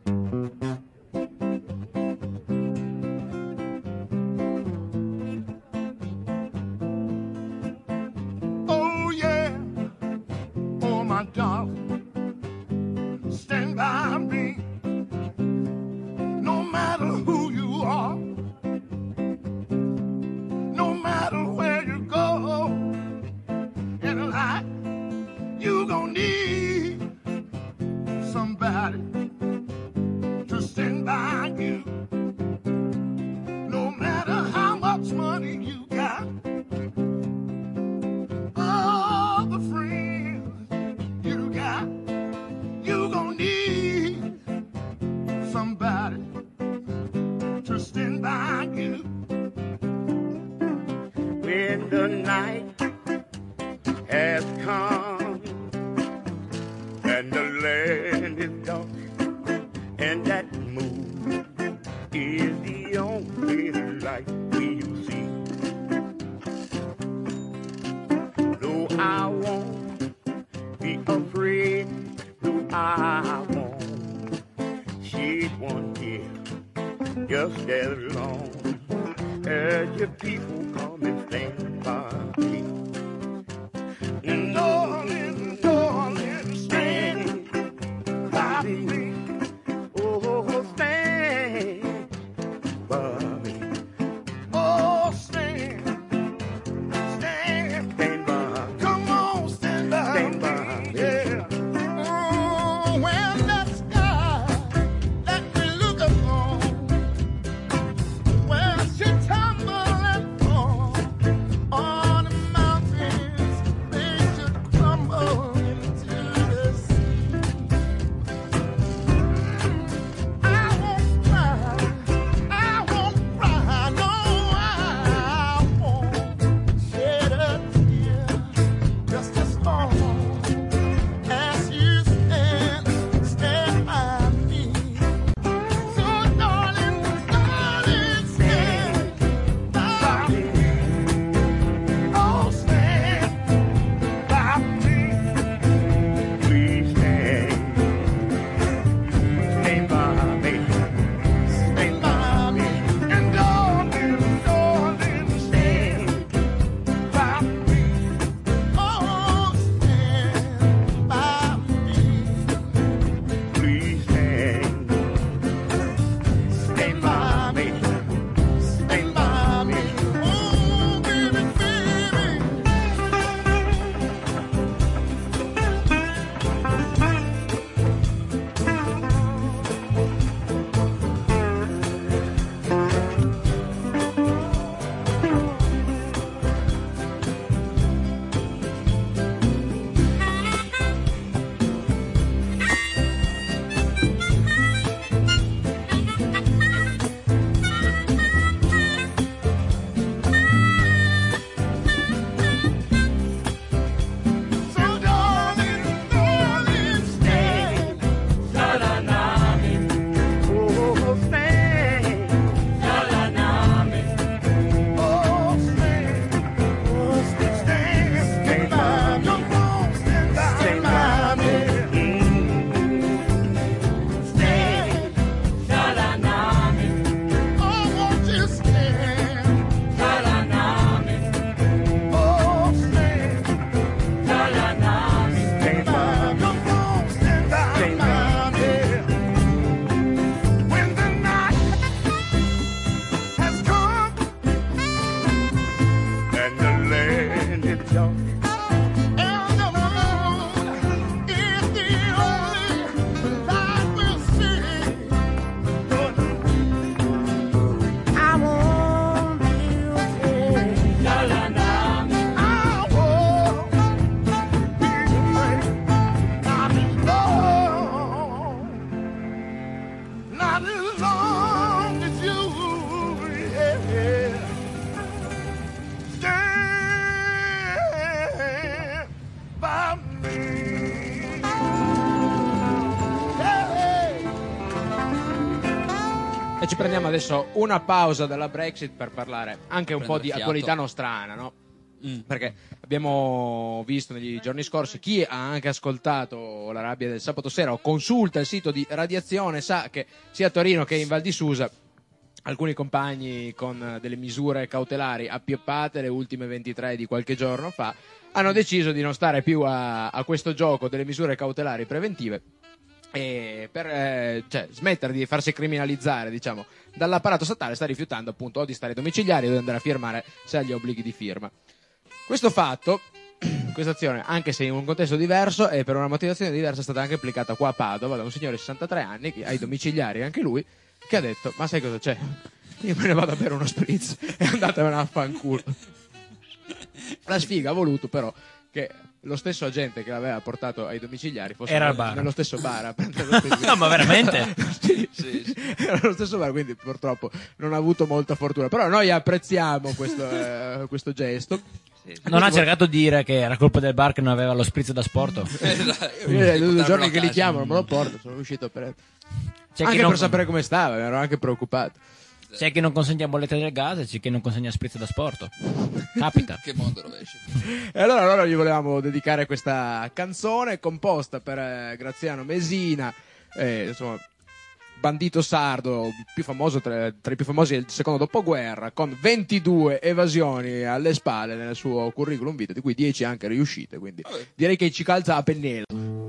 Oh yeah, oh my darling, stand by me. No matter who you are, no matter where you go in life, you gonna need somebody to stand by you. No matter how much money you got, all the friends you got, and the land is dark, and that moon is the only light we'll see. Though I won't be afraid, though I won't shed one tear, just as long as your people come and stand by me. And darling, darling, stand by me. Oh, stand by me. Oh, stand, stand, stand by me. Come on, stand by stand me. By me. Yeah. Oh, when that sky that we look upon, well, she tumble and fall on the mountains, they should crumble into the sea. I won't cry, I won't cry, no, I won't shed a tear, just as long as you stand, stand by me. So darling, darling, stand by me. Oh, stand by me. Please stand, stand by me, stand by me. And darling, darling, stand by me. Oh, stand by me. Please stand, stand by me, stand by me. Oh, baby, baby. So darling, darling, stand. Salanami. Oh, stand. Salanami. Oh, stand. Oh, stand, stand, stand by me. Come on, stand by, stand by me. Stand. Salanami. Oh, won't you stand? Salanami. Oh, stand. Salanami. Stand by. Come on, stand by, stand by me. When the night has come and the land is dark, and the moon is the only light we'll see. I won't be afraid. Salanami. I won't be afraid. Not as long, not as long as you, yeah, stand by me. Hey. E ci prendiamo adesso una pausa dalla Brexit per parlare anche un po' di fiato. attualità nostrana, no? Mm. Perché abbiamo visto negli giorni scorsi, chi ha anche ascoltato la rabbia del sabato sera o consulta il sito di Radiazione sa che sia a Torino che in Val di Susa alcuni compagni con delle misure cautelari appioppate, le ultime ventitré di qualche giorno fa, hanno deciso di non stare più a, a questo gioco delle misure cautelari preventive e per eh, cioè, smettere di farsi criminalizzare, diciamo, dall'apparato statale, sta rifiutando appunto o di stare domiciliari o di andare a firmare se ha gli obblighi di firma. Questo fatto, questa azione, anche se in un contesto diverso e per una motivazione diversa, è stata anche applicata qua a Padova da un signore di sessantatré anni, ai domiciliari anche lui, che ha detto: ma sai cosa c'è? Io me ne vado a bere uno spritz e andatevene a fanculo. La sfiga ha voluto però che lo stesso agente che l'aveva portato ai domiciliari fosse Era al nello, bar. nello stesso bar a prendere lo spritz. No, ma veramente? Sì, sì, sì. Era lo stesso bar, quindi purtroppo non ha avuto molta fortuna. Però noi apprezziamo questo, eh, questo gesto. Non ha cercato di dire che era colpa del bar che non aveva lo spritz da sport? Io due giorni che li chiamano, me lo porto, sono uscito per... C'è anche chi non- per sapere come stava, ero anche preoccupato. C'è chi non consegna bollette del gas e c'è chi non consegna spritz da sport. Capita. Che mondo rovescio. E allora, allora gli volevamo dedicare questa canzone composta per eh, Graziano Mesina, eh, insomma, bandito sardo, più famoso tra, tra i più famosi del secondo dopoguerra, con ventidue evasioni alle spalle nel suo curriculum vitae, di cui dieci anche riuscite, quindi direi che ci calza a pennello.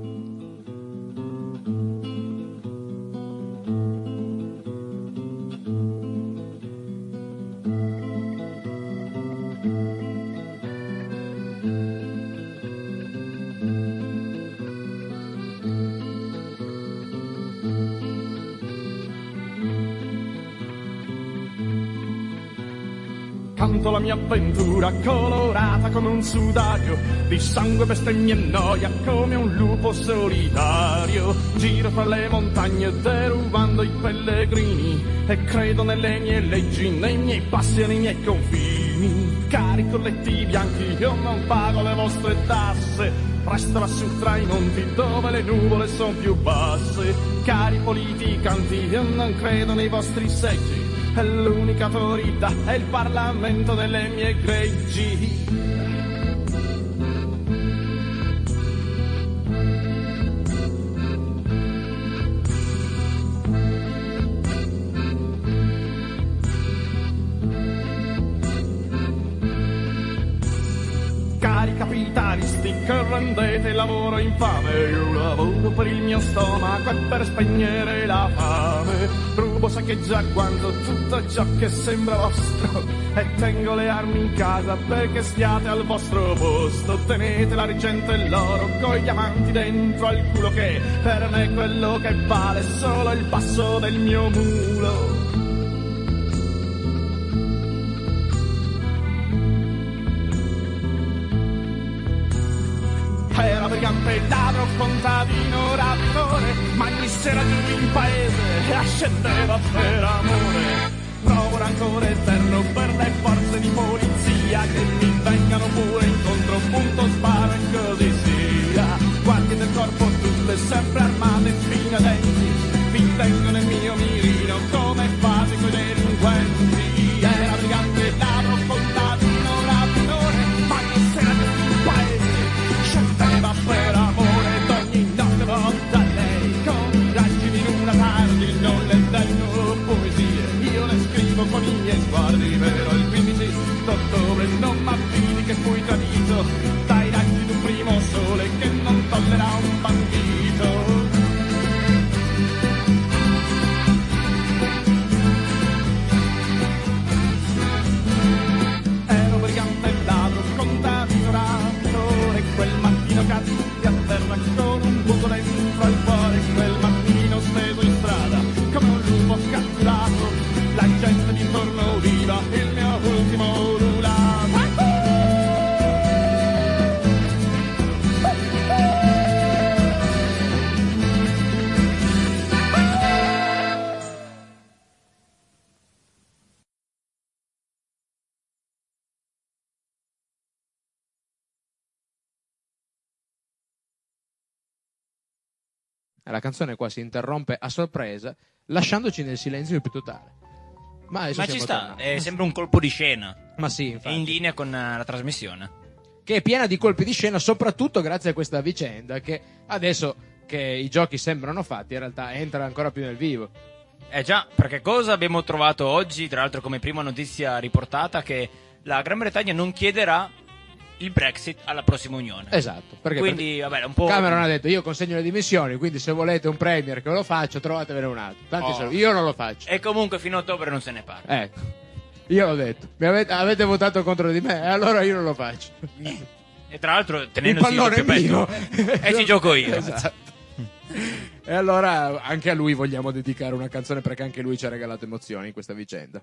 Canto la mia avventura colorata come un sudario di sangue, bestemmia e noia come un lupo solitario. Giro fra le montagne derubando i pellegrini e credo nelle mie leggi, nei miei passi e nei miei confini. Cari colletti bianchi, io non pago le vostre tasse, resto lassù tra i monti dove le nuvole sono più basse. Cari politicanti, io non credo nei vostri seggi, e l'unica autorità è il Parlamento delle mie greggi. Cari capitalisti che rendete il lavoro infame, io lavoro per il mio stomaco e per spegnere la fame. Rubo, saccheggio, agguanto tutto ciò che sembra vostro e tengo le armi in casa perché stiate al vostro posto. Tenete la l'argento e l'oro coi diamanti dentro al culo, che per me è quello che vale solo il passo del mio mulo. Era brigante, ladro, contadino, rapitore, ma ogni sera giù in paese e ascendeva per amore. Provo rancore eterno per le forze di polizia che mi vengano pure incontro, punto, sparo e così sia. Guardie del corpo tutte sempre armate fino a denti, mi tengono nel mio mirino come fate coi delinquenti. Era brigante, ladro, contadino, rapitore, ma ogni sera giù in paese scendeva per amore ed ogni notte volta a lei con raggi di luna tardi non le tengo poesie, io le scrivo con i miei sguardi, però il quindici d'ottobre non m'avvidi che fui tradito dai raggi d'un primo sole che non tollera un bandito. Ero brigante, ladro, contadino, rapitore, quel mattino caddi a terra con un buco dentro al cuore, quel mattino steso in strada come un lupo catturato, la gente d'intorno udiva il mio ultimo ululato. La canzone qua si interrompe a sorpresa, lasciandoci nel silenzio più totale. Ma, adesso Ma ci siamo sta, tornati. è sempre un colpo di scena. Ma sì, È infatti. in linea con eh, la trasmissione. Che è piena di colpi di scena, soprattutto grazie a questa vicenda che adesso che i giochi sembrano fatti, in realtà entra ancora più nel vivo. Eh già, perché cosa abbiamo trovato oggi, tra l'altro come prima notizia riportata, che la Gran Bretagna non chiederà il Brexit alla prossima Unione. Esatto, perché Quindi, vabbè, un po'... Cameron ha detto: io consegno le dimissioni, quindi se volete un premier che lo faccia, trovatevene un altro. Tanti Oh. sono- io non lo faccio. E comunque fino a ottobre non se ne parla. Ecco, io l'ho detto. Mi avete, avete votato contro di me, e allora io non lo faccio. E tra l'altro Il tenendosi pallone è doppio mio. petto. E ci gioco io. Esatto. E allora anche a lui vogliamo dedicare una canzone, perché anche lui ci ha regalato emozioni in questa vicenda.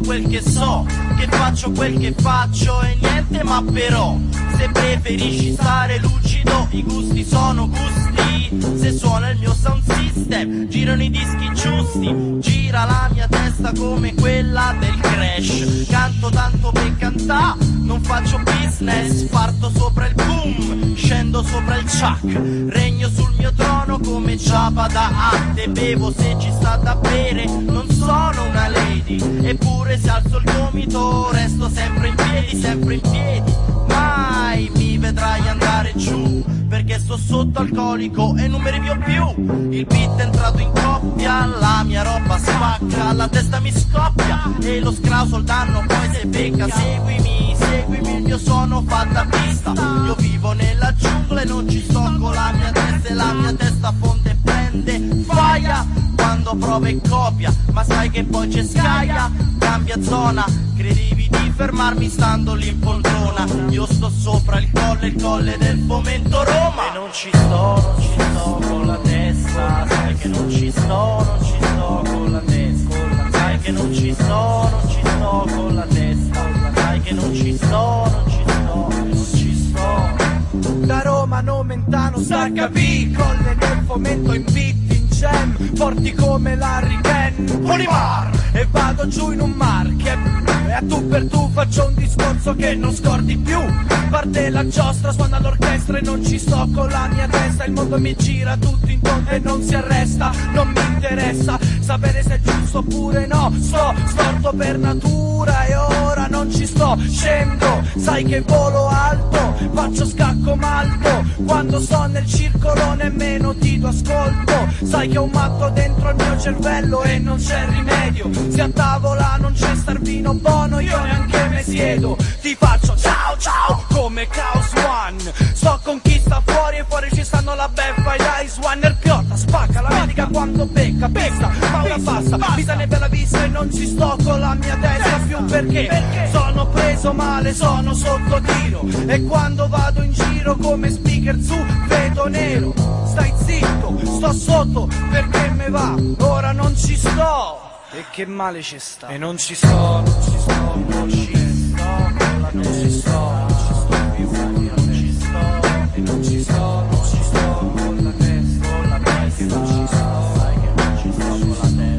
quel che so, che faccio quel che faccio e niente ma però, se preferisci stare lucido, i gusti sono gusti, se suona il mio sound system, girano i dischi giusti, gira la mia testa come quella del Crash, canto tanto per cantà, non faccio business, parto sopra il boom, scendo sopra il chuck, regno sul mio trono come Jabba da Hutt, e bevo se ci sta da bere, non sono una lady, eppure se alzo il gomito resto sempre in piedi, sempre in piedi, mai mi vedrai andare giù, perché sto sotto alcolico e numeri più più, il beat è entrato in coppia, la mia roba spacca, la testa mi scoppia e lo scrauso il danno poi se becca, seguimi, seguimi, il mio suono fa da pista, io vivo nella giungla e non ci sto con la mia testa e la mia testa fonde e prende faia quando prova e copia, ma sai che poi c'è scaia, cambia zona, credevi di fermarmi stando lì in poltrona, io sto sopra il colle, il colle del Fomento Roma, e non ci sto, non ci sto con la testa, sai che non ci sto, non ci sto con la testa, sai che non ci sto, non ci sto con la testa, sai che non ci sto, non ci sto, non ci sto. Da Roma Nomentano sta capì, colle del Fomento in beat, in jam, forti come Larry Ken, Polimar, e vado giù in un mar che e a tu per tu faccio un discorso che non scordi più, parte la giostra, suona l'orchestra e non ci sto con la mia testa, il mondo mi gira tutto intorno e non si arresta, non mi interessa sapere se è giusto oppure no, sto storto per natura e ora non ci sto, scendo, sai che volo alto, faccio scacco malto, quando sto nel circolo nemmeno ti do ascolto, sai che ho un matto dentro il mio cervello e non c'è rimedio, se a tavola non c'è starvino buono io neanche me siedo, ti faccio ciao ciao come Chaos One, sto con chi sta fuori e fuori ci stanno la beffa e l'Ice One, il piotta spacca la medica quando becca, pesta, paura basta, vita ne bella vista e non ci sto con la mia testa più perché sono preso male, sono sotto tiro e quando vado in giro come speaker su vedo nero, stai zitto, sto sotto perché me va, ora non ci sto. E che male ci sta? E non ci sto, non ci sto, non ci sto, non ci sto, non ci sto più, non ci sto, e non ci sto, non ci sto con la testa, con la testa, non ci sto, sai che non ci sto con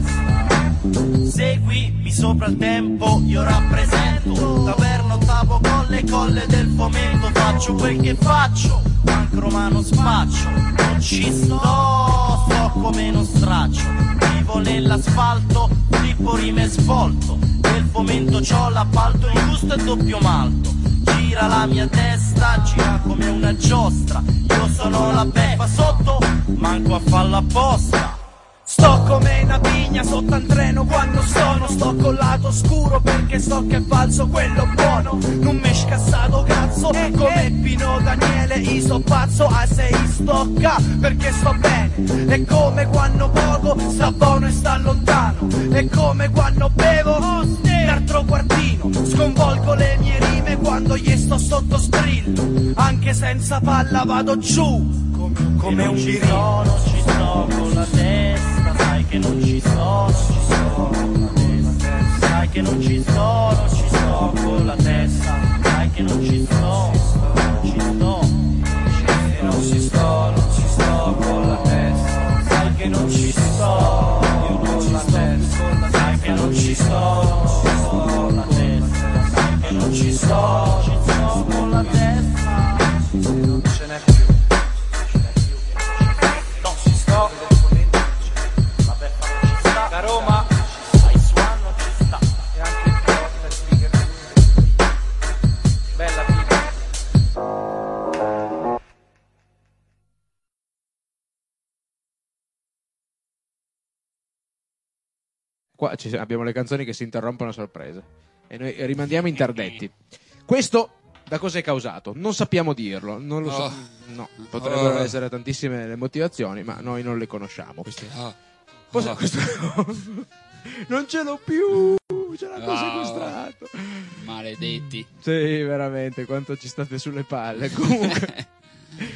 la testa. Seguimi sopra il tempo, io rappresento, taverna ottavo colle, colle del Fomento, faccio quel che faccio, anche romano spaccio, non ci sto, sto come uno straccio, vivo nell'asfalto, flippo rime svolto, nel Fomento c'ho l'appalto, il gusto è doppio malto, gira la mia testa, gira come una giostra, io sono la beffa sotto, manco a farla apposta. Sto come una pigna sotto un treno quando sono, sto col lato scuro perché so che è falso quello buono, non mi è scassato cazzo come Pino Daniele, io so pazzo a sei stocca perché sto bene, è come quando poco sta buono e sta lontano, è come quando bevo un altro quartino, sconvolgo le mie rime quando gli sto sotto strillo, anche senza palla vado giù come, come un birino, non ci sto con la testa, sai che non ci sto, non ci sto con la testa, sai che non ci sto, non ci sto con la testa, sai che non ci sto, non ci sto, e non ci sto, non ci sto con la testa, sai che non ci sto, io non ci sto, sai che non ci sto, con la testa, sai che non ci sto, ci sto con la testa, non ce n'è più. Da Roma Ice One non ci sta e anche il piotta e speaker bella figa. Qua ci, abbiamo le canzoni che si interrompono a sorpresa e noi rimandiamo interdetti. Questo da cosa è causato? Non sappiamo dirlo, non lo so. Oh. No, potrebbero Oh. essere tantissime le motivazioni, ma noi non le conosciamo. Questo, oh. Cosa- Oh. questo- non ce l'ho più, ce l'ha Oh. sequestrato. Maledetti. Sì, veramente, quanto ci state sulle palle. Comunque,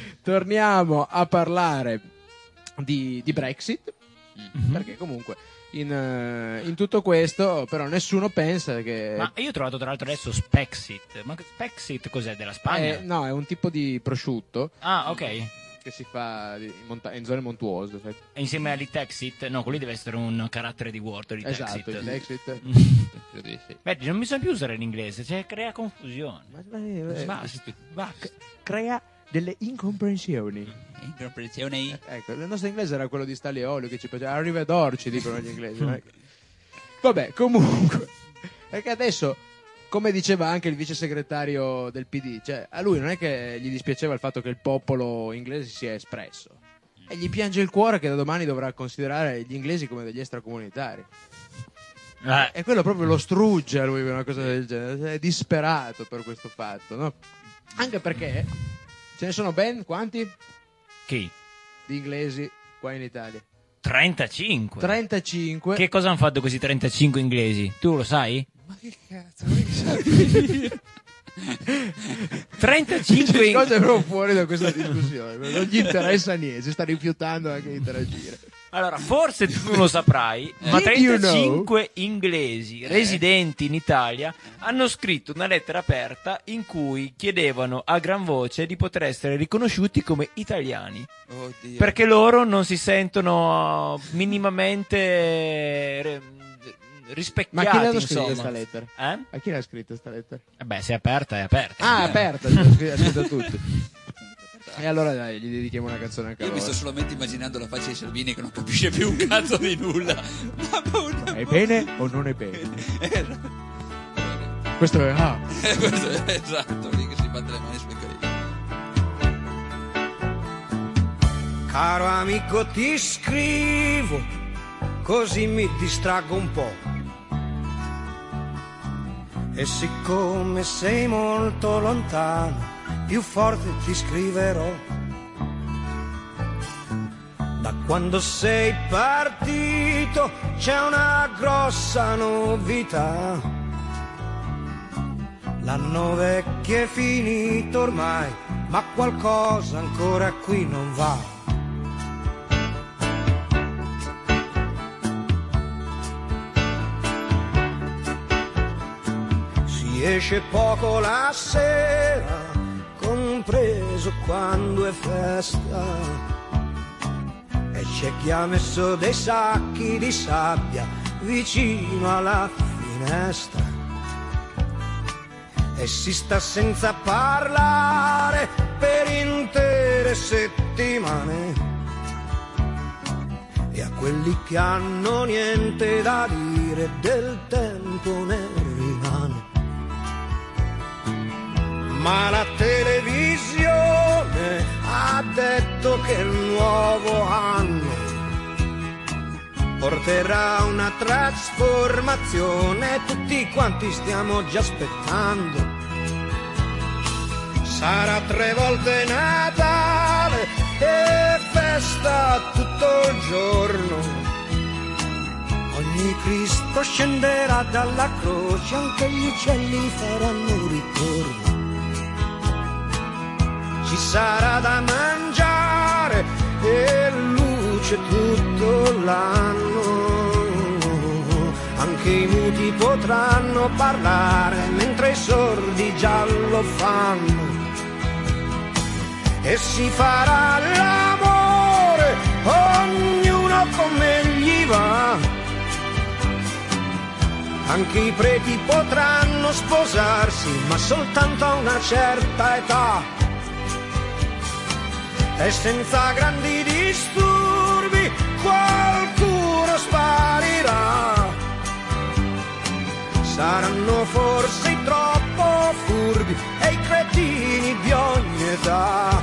torniamo a parlare di, di Brexit, Mm-hmm. perché comunque in, eh, in tutto questo, però nessuno pensa che... Ma io ho trovato tra l'altro adesso Spexit. Ma Spexit cos'è? Della Spagna? Eh, no, è un tipo di prosciutto. Ah, ok. Che si fa in, monta- in zone montuose. Sai? E insieme all'Itexit? No, quello deve essere un carattere di Word. Esatto, l'Itexit. Beh, non bisogna più usare l'inglese, cioè crea confusione. Ma, ma, Basta, eh, basta. crea delle incomprensioni. Incomprensioni? Eh, ecco, il nostro inglese era quello di Stanley Olio che ci faceva arrivederci, dicono gli inglesi. Non è che- Vabbè, comunque, perché adesso, come diceva anche il vice segretario del P D, cioè a lui non è che gli dispiaceva il fatto che il popolo inglese si sia espresso, e gli piange il cuore che da domani dovrà considerare gli inglesi come degli extracomunitari. Eh. E quello proprio lo strugge a lui, una cosa del genere, è disperato per questo fatto, no? Anche perché ce ne sono ben quanti? Chi? Di inglesi qua in Italia. trentacinque. trentacinque. Che cosa hanno fatto questi trentacinque inglesi? Tu lo sai? Ma che cazzo? Ma che sai? trentacinque C'è cose proprio fuori da questa discussione. Non gli interessa niente, si sta rifiutando anche di interagire. Allora, forse tu non lo saprai, ma Did you trentacinque inglesi residenti in Italia hanno scritto una lettera aperta in cui chiedevano a gran voce di poter essere riconosciuti come italiani. Oddio. Perché loro non si sentono minimamente eh, rispecchiati. Ma chi l'ha scritta insomma. questa lettera? Eh? A chi l'ha scritta questa lettera? Eh beh, se è aperta, è aperta. Ah, è aperta, l'ha scritta a tutti. E allora dai, gli dedichiamo una canzone anche a Io mi loro. sto solamente immaginando la faccia di Salvini che non capisce più un cazzo di nulla. È bene o non è bene? Questo è ah. Eh, questo è esatto, lì che si batte le mani sui capelli. Caro amico, ti scrivo, così mi distraggo un po'. E siccome sei molto lontano, più forte ti scriverò. Da quando sei partito c'è una grossa novità. L'anno vecchio è finito ormai, ma qualcosa ancora qui non va. Si esce poco la sera, compreso quando è festa, e c'è chi ha messo dei sacchi di sabbia vicino alla finestra e si sta senza parlare per intere settimane. E a quelli che hanno niente da dire del tempo ne rimane. Ma la televisione ha detto che il nuovo anno porterà una trasformazione, tutti quanti stiamo già aspettando. Sarà tre volte Natale e festa tutto il giorno. Ogni Cristo scenderà dalla croce, anche gli uccelli faranno ritorno. Ci sarà da mangiare e luce tutto l'anno. Anche i muti potranno parlare mentre i sordi già lo fanno. E si farà l'amore, ognuno come gli va. Anche i preti potranno sposarsi, ma soltanto a una certa età. E senza grandi disturbi qualcuno sparirà. Saranno forse i troppo furbi e i cretini di ogni età.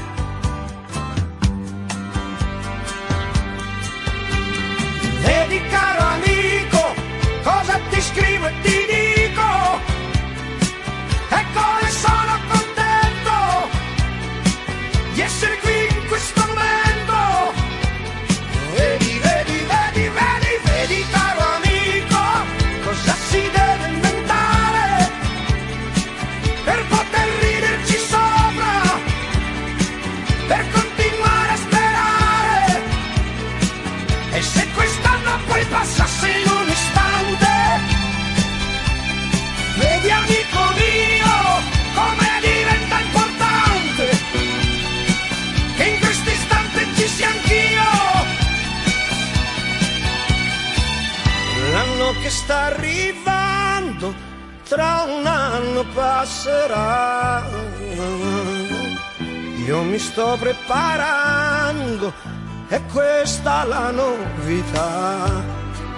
Vedi caro amico, cosa ti scrivo e ti dico, e come sono contento di essere qui in questo momento. Vedi, vedi, vedi, vedi, vedi caro amico, cosa si deve inventare per poter riderci sopra, per continuare a sperare. E se quest'anno poi passa passerà. Io mi sto preparando, è questa la novità.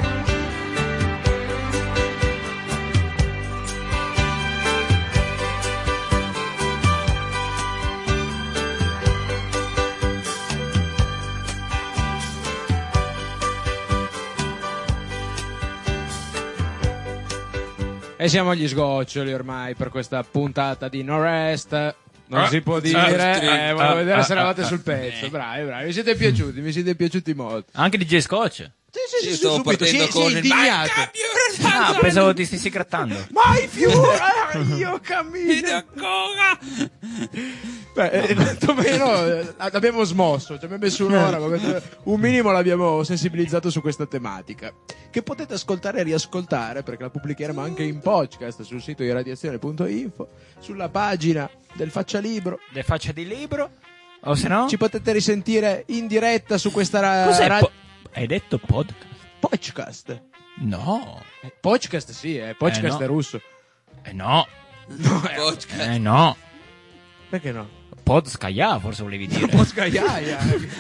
E siamo agli sgoccioli ormai per questa puntata di No Rest. Non Ah, si può ah, dire, eh, volevo ah, vedere ah, se eravate ah, sul ah, pezzo. eh. Bravi, bravi, mi siete piaciuti, mi siete piaciuti molto. Anche D J Scotch. Sì, sì, Io sì, stavo subito, partendo sì, con sì, il indignato. Ah, pensavo ti stessi grattando. Mai più, eh, io cammino ancora. Beh, eh, quantomeno eh, l'abbiamo smosso, ci abbiamo messo un'ora, ma un minimo l'abbiamo sensibilizzato su questa tematica, che potete ascoltare e riascoltare, perché la pubblicheremo anche in podcast sul sito di radiazione punto info, sulla pagina del Faccia Libro. Del Faccia di Libro? O se no? Ci potete risentire in diretta su questa ra- Cos'è? ra- po- hai detto podcast? podcast. No. Eh, podcast sì, eh, podcast Eh, no. è russo. Eh no. No, eh, Podcast. Eh no. perché no? Podskaya forse volevi dire. Podskajaja.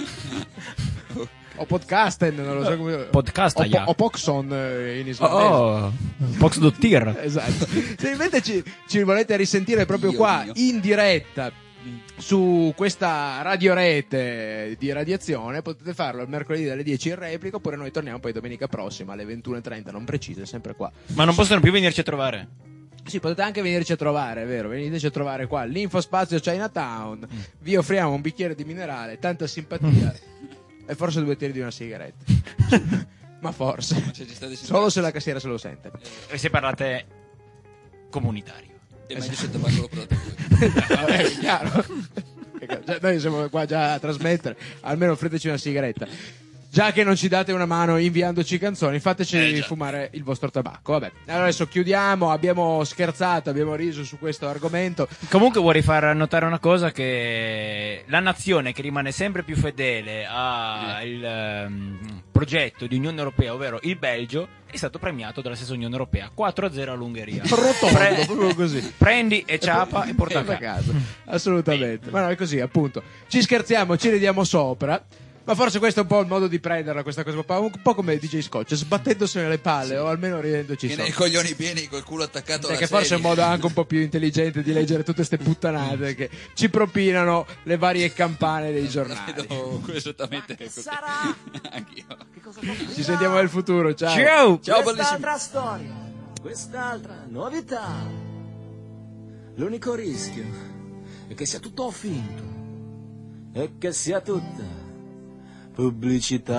O podcasten, non lo so come. Podcastaja. O, po- o Poxon eh, in islandese. Oh, Pox Dottir. Esatto. Se invece ci, ci volete risentire proprio Dio qua mio. in diretta su questa radiorete di radiazione, potete farlo il mercoledì dalle dieci in replica, oppure noi torniamo poi domenica prossima alle ventuno e trenta, non precise, sempre qua. Ma non possono più venirci a trovare. Sì, potete anche venirci a trovare, è vero, veniteci a trovare qua all'Infospazio Chinatown, vi offriamo un bicchiere di minerale, tanta simpatia e forse due tiri di una sigaretta. Ma forse, Se ci state solo se la cassiera se lo sente. E se parlate comunitario. E meglio se il tabacco lo portate voi. Vabbè, è chiaro. Cioè, noi siamo qua già a trasmettere, almeno offriteci una sigaretta. Già che non ci date una mano inviandoci canzoni, fateci Eh, fumare il vostro tabacco. Vabbè, allora adesso chiudiamo. Abbiamo scherzato, abbiamo riso su questo argomento. Comunque vorrei far notare una cosa, che la nazione che rimane sempre più fedele al ehm, progetto di Unione Europea, ovvero il Belgio, è stato premiato dalla stessa Unione Europea quattro a zero all'Ungheria. Rotondo, Pre- proprio così. Prendi e ciapa e porta a Porta a casa. casa. Assolutamente. Ma no, è così, appunto. Ci scherziamo, ci ridiamo sopra. Ma forse questo è un po' il modo di prenderla, questa cosa qua. Un po' come D J Scotch, sbattendosene le palle, o almeno ridendoci Che nei sopra. coglioni pieni col culo attaccato alla Che forse è un sedia. modo anche un po' più intelligente di leggere tutte ste puttanate che ci propinano le varie campane dei giornali. Vedo esattamente così. Sarà Anch'io. Ci sentiamo nel futuro, ciao. Ciao! Ciao, bellissimo. quest'altra storia, quest'altra novità. L'unico rischio è che sia tutto finto e che sia tutta pubblicità.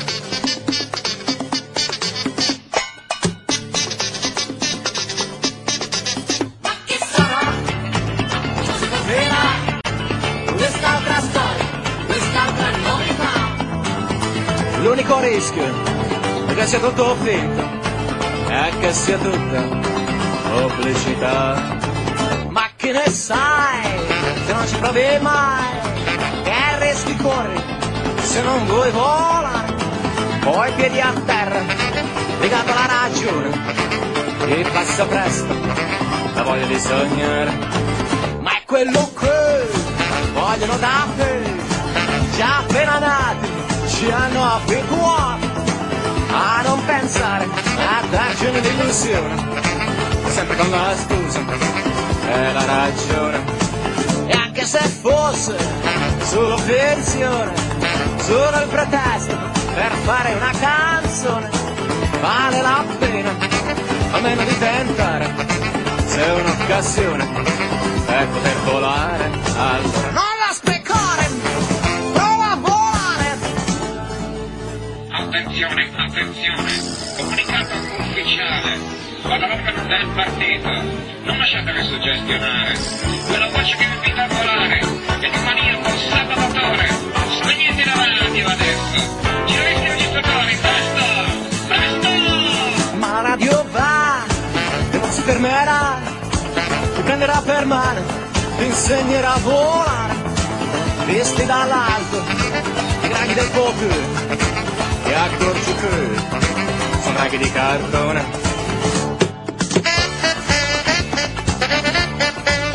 Ma che sarà? Cos'era? Quest'altra storia, quest'altra novità. L'unico rischio è che sia tutto finto e che sia tutta pubblicità. Ma che ne sai, se non ci provi mai, che rischi corri se non vuoi volare, poi piedi a terra, legato alla ragione, ti passa presto la voglia di sognare. Ma è quello che vogliono da te, già appena nati, ci hanno abituato a non pensare, a darci un'illusione, sempre con la scusa e la ragione. E anche se fosse solo finzione, solo il pretesto per fare una canzone, vale la pena almeno di tentare, se è un'occasione per poter volare. Allora non la sprecare, prova a volare. Attenzione, attenzione, comunicato ufficiale, vallorgano del partito, non lasciatevi suggestionare, quella voce che vi invita a volare, è di maniaco sabotatore. Spegnete la radio adesso, ci resti ogni settore, presto, presto! Ma la radio va, e non si fermerà, ti prenderà per mano, ti insegnerà a volare, visti dall'alto, i draghi del poker, ti accorgi che sono draghi di cartone.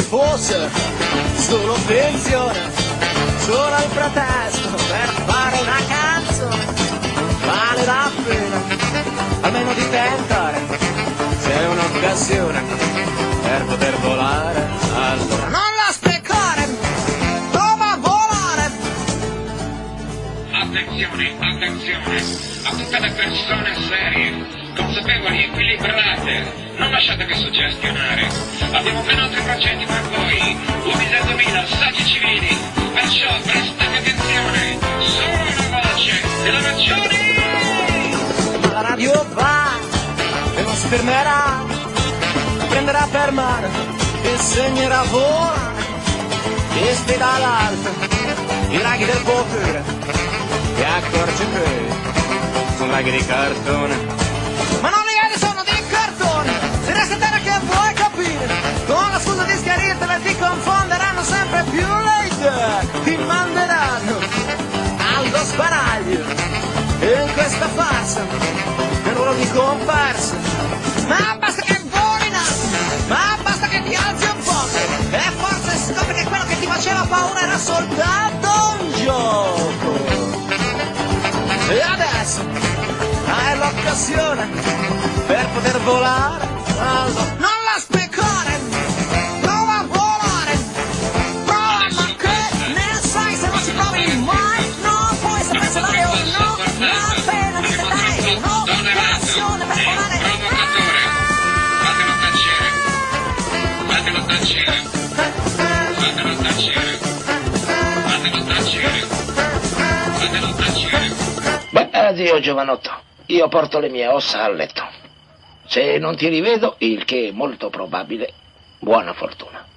fosse solo finzione, solo il pretesto per fare una canzone, vale la pena almeno di tentare, se è un'occasione per poter volare, allora non la sprecare, prova a volare. Attenzione, attenzione a tutte le persone serie, consapevoli e equilibrate, non lasciatevi suggestionare. Abbiamo ben altri progetti per voi, uomini del duemila, saggi civili, perciò prestate attenzione, solo una voce della ragione. Ma la radio va e non si fermerà, prenderà per mano, insegnerà a volare, e sfida all'alto i draghi del potere, e accorge che sono laghi di cartone. Ma non li sono di cartone, se resta terra che vuoi capire, con la scusa di schiarirtela e ti confonderanno sempre più le idee, ti manderanno allo sparaglio, e in questa farsa, per ruolo di comparsa, ma basta che voli in alto, ma basta che ti alzi un po', e forse scopri che quello che ti faceva paura era soltanto un gioco. E adesso hai l'occasione per poter volare, allora non la sprecare, prova a volare, prova, ma che ne sai se non ci provi mai, non puoi sapere se vai o no, la pena di tentare un'occasione per volare. Fatelo tacere, fatelo tacere, fatelo tacere, fatelo tacere, fatelo tacere. Beh, addio giovanotto, io porto le mie ossa a letto. Se non ti rivedo, il che è molto probabile, buona fortuna.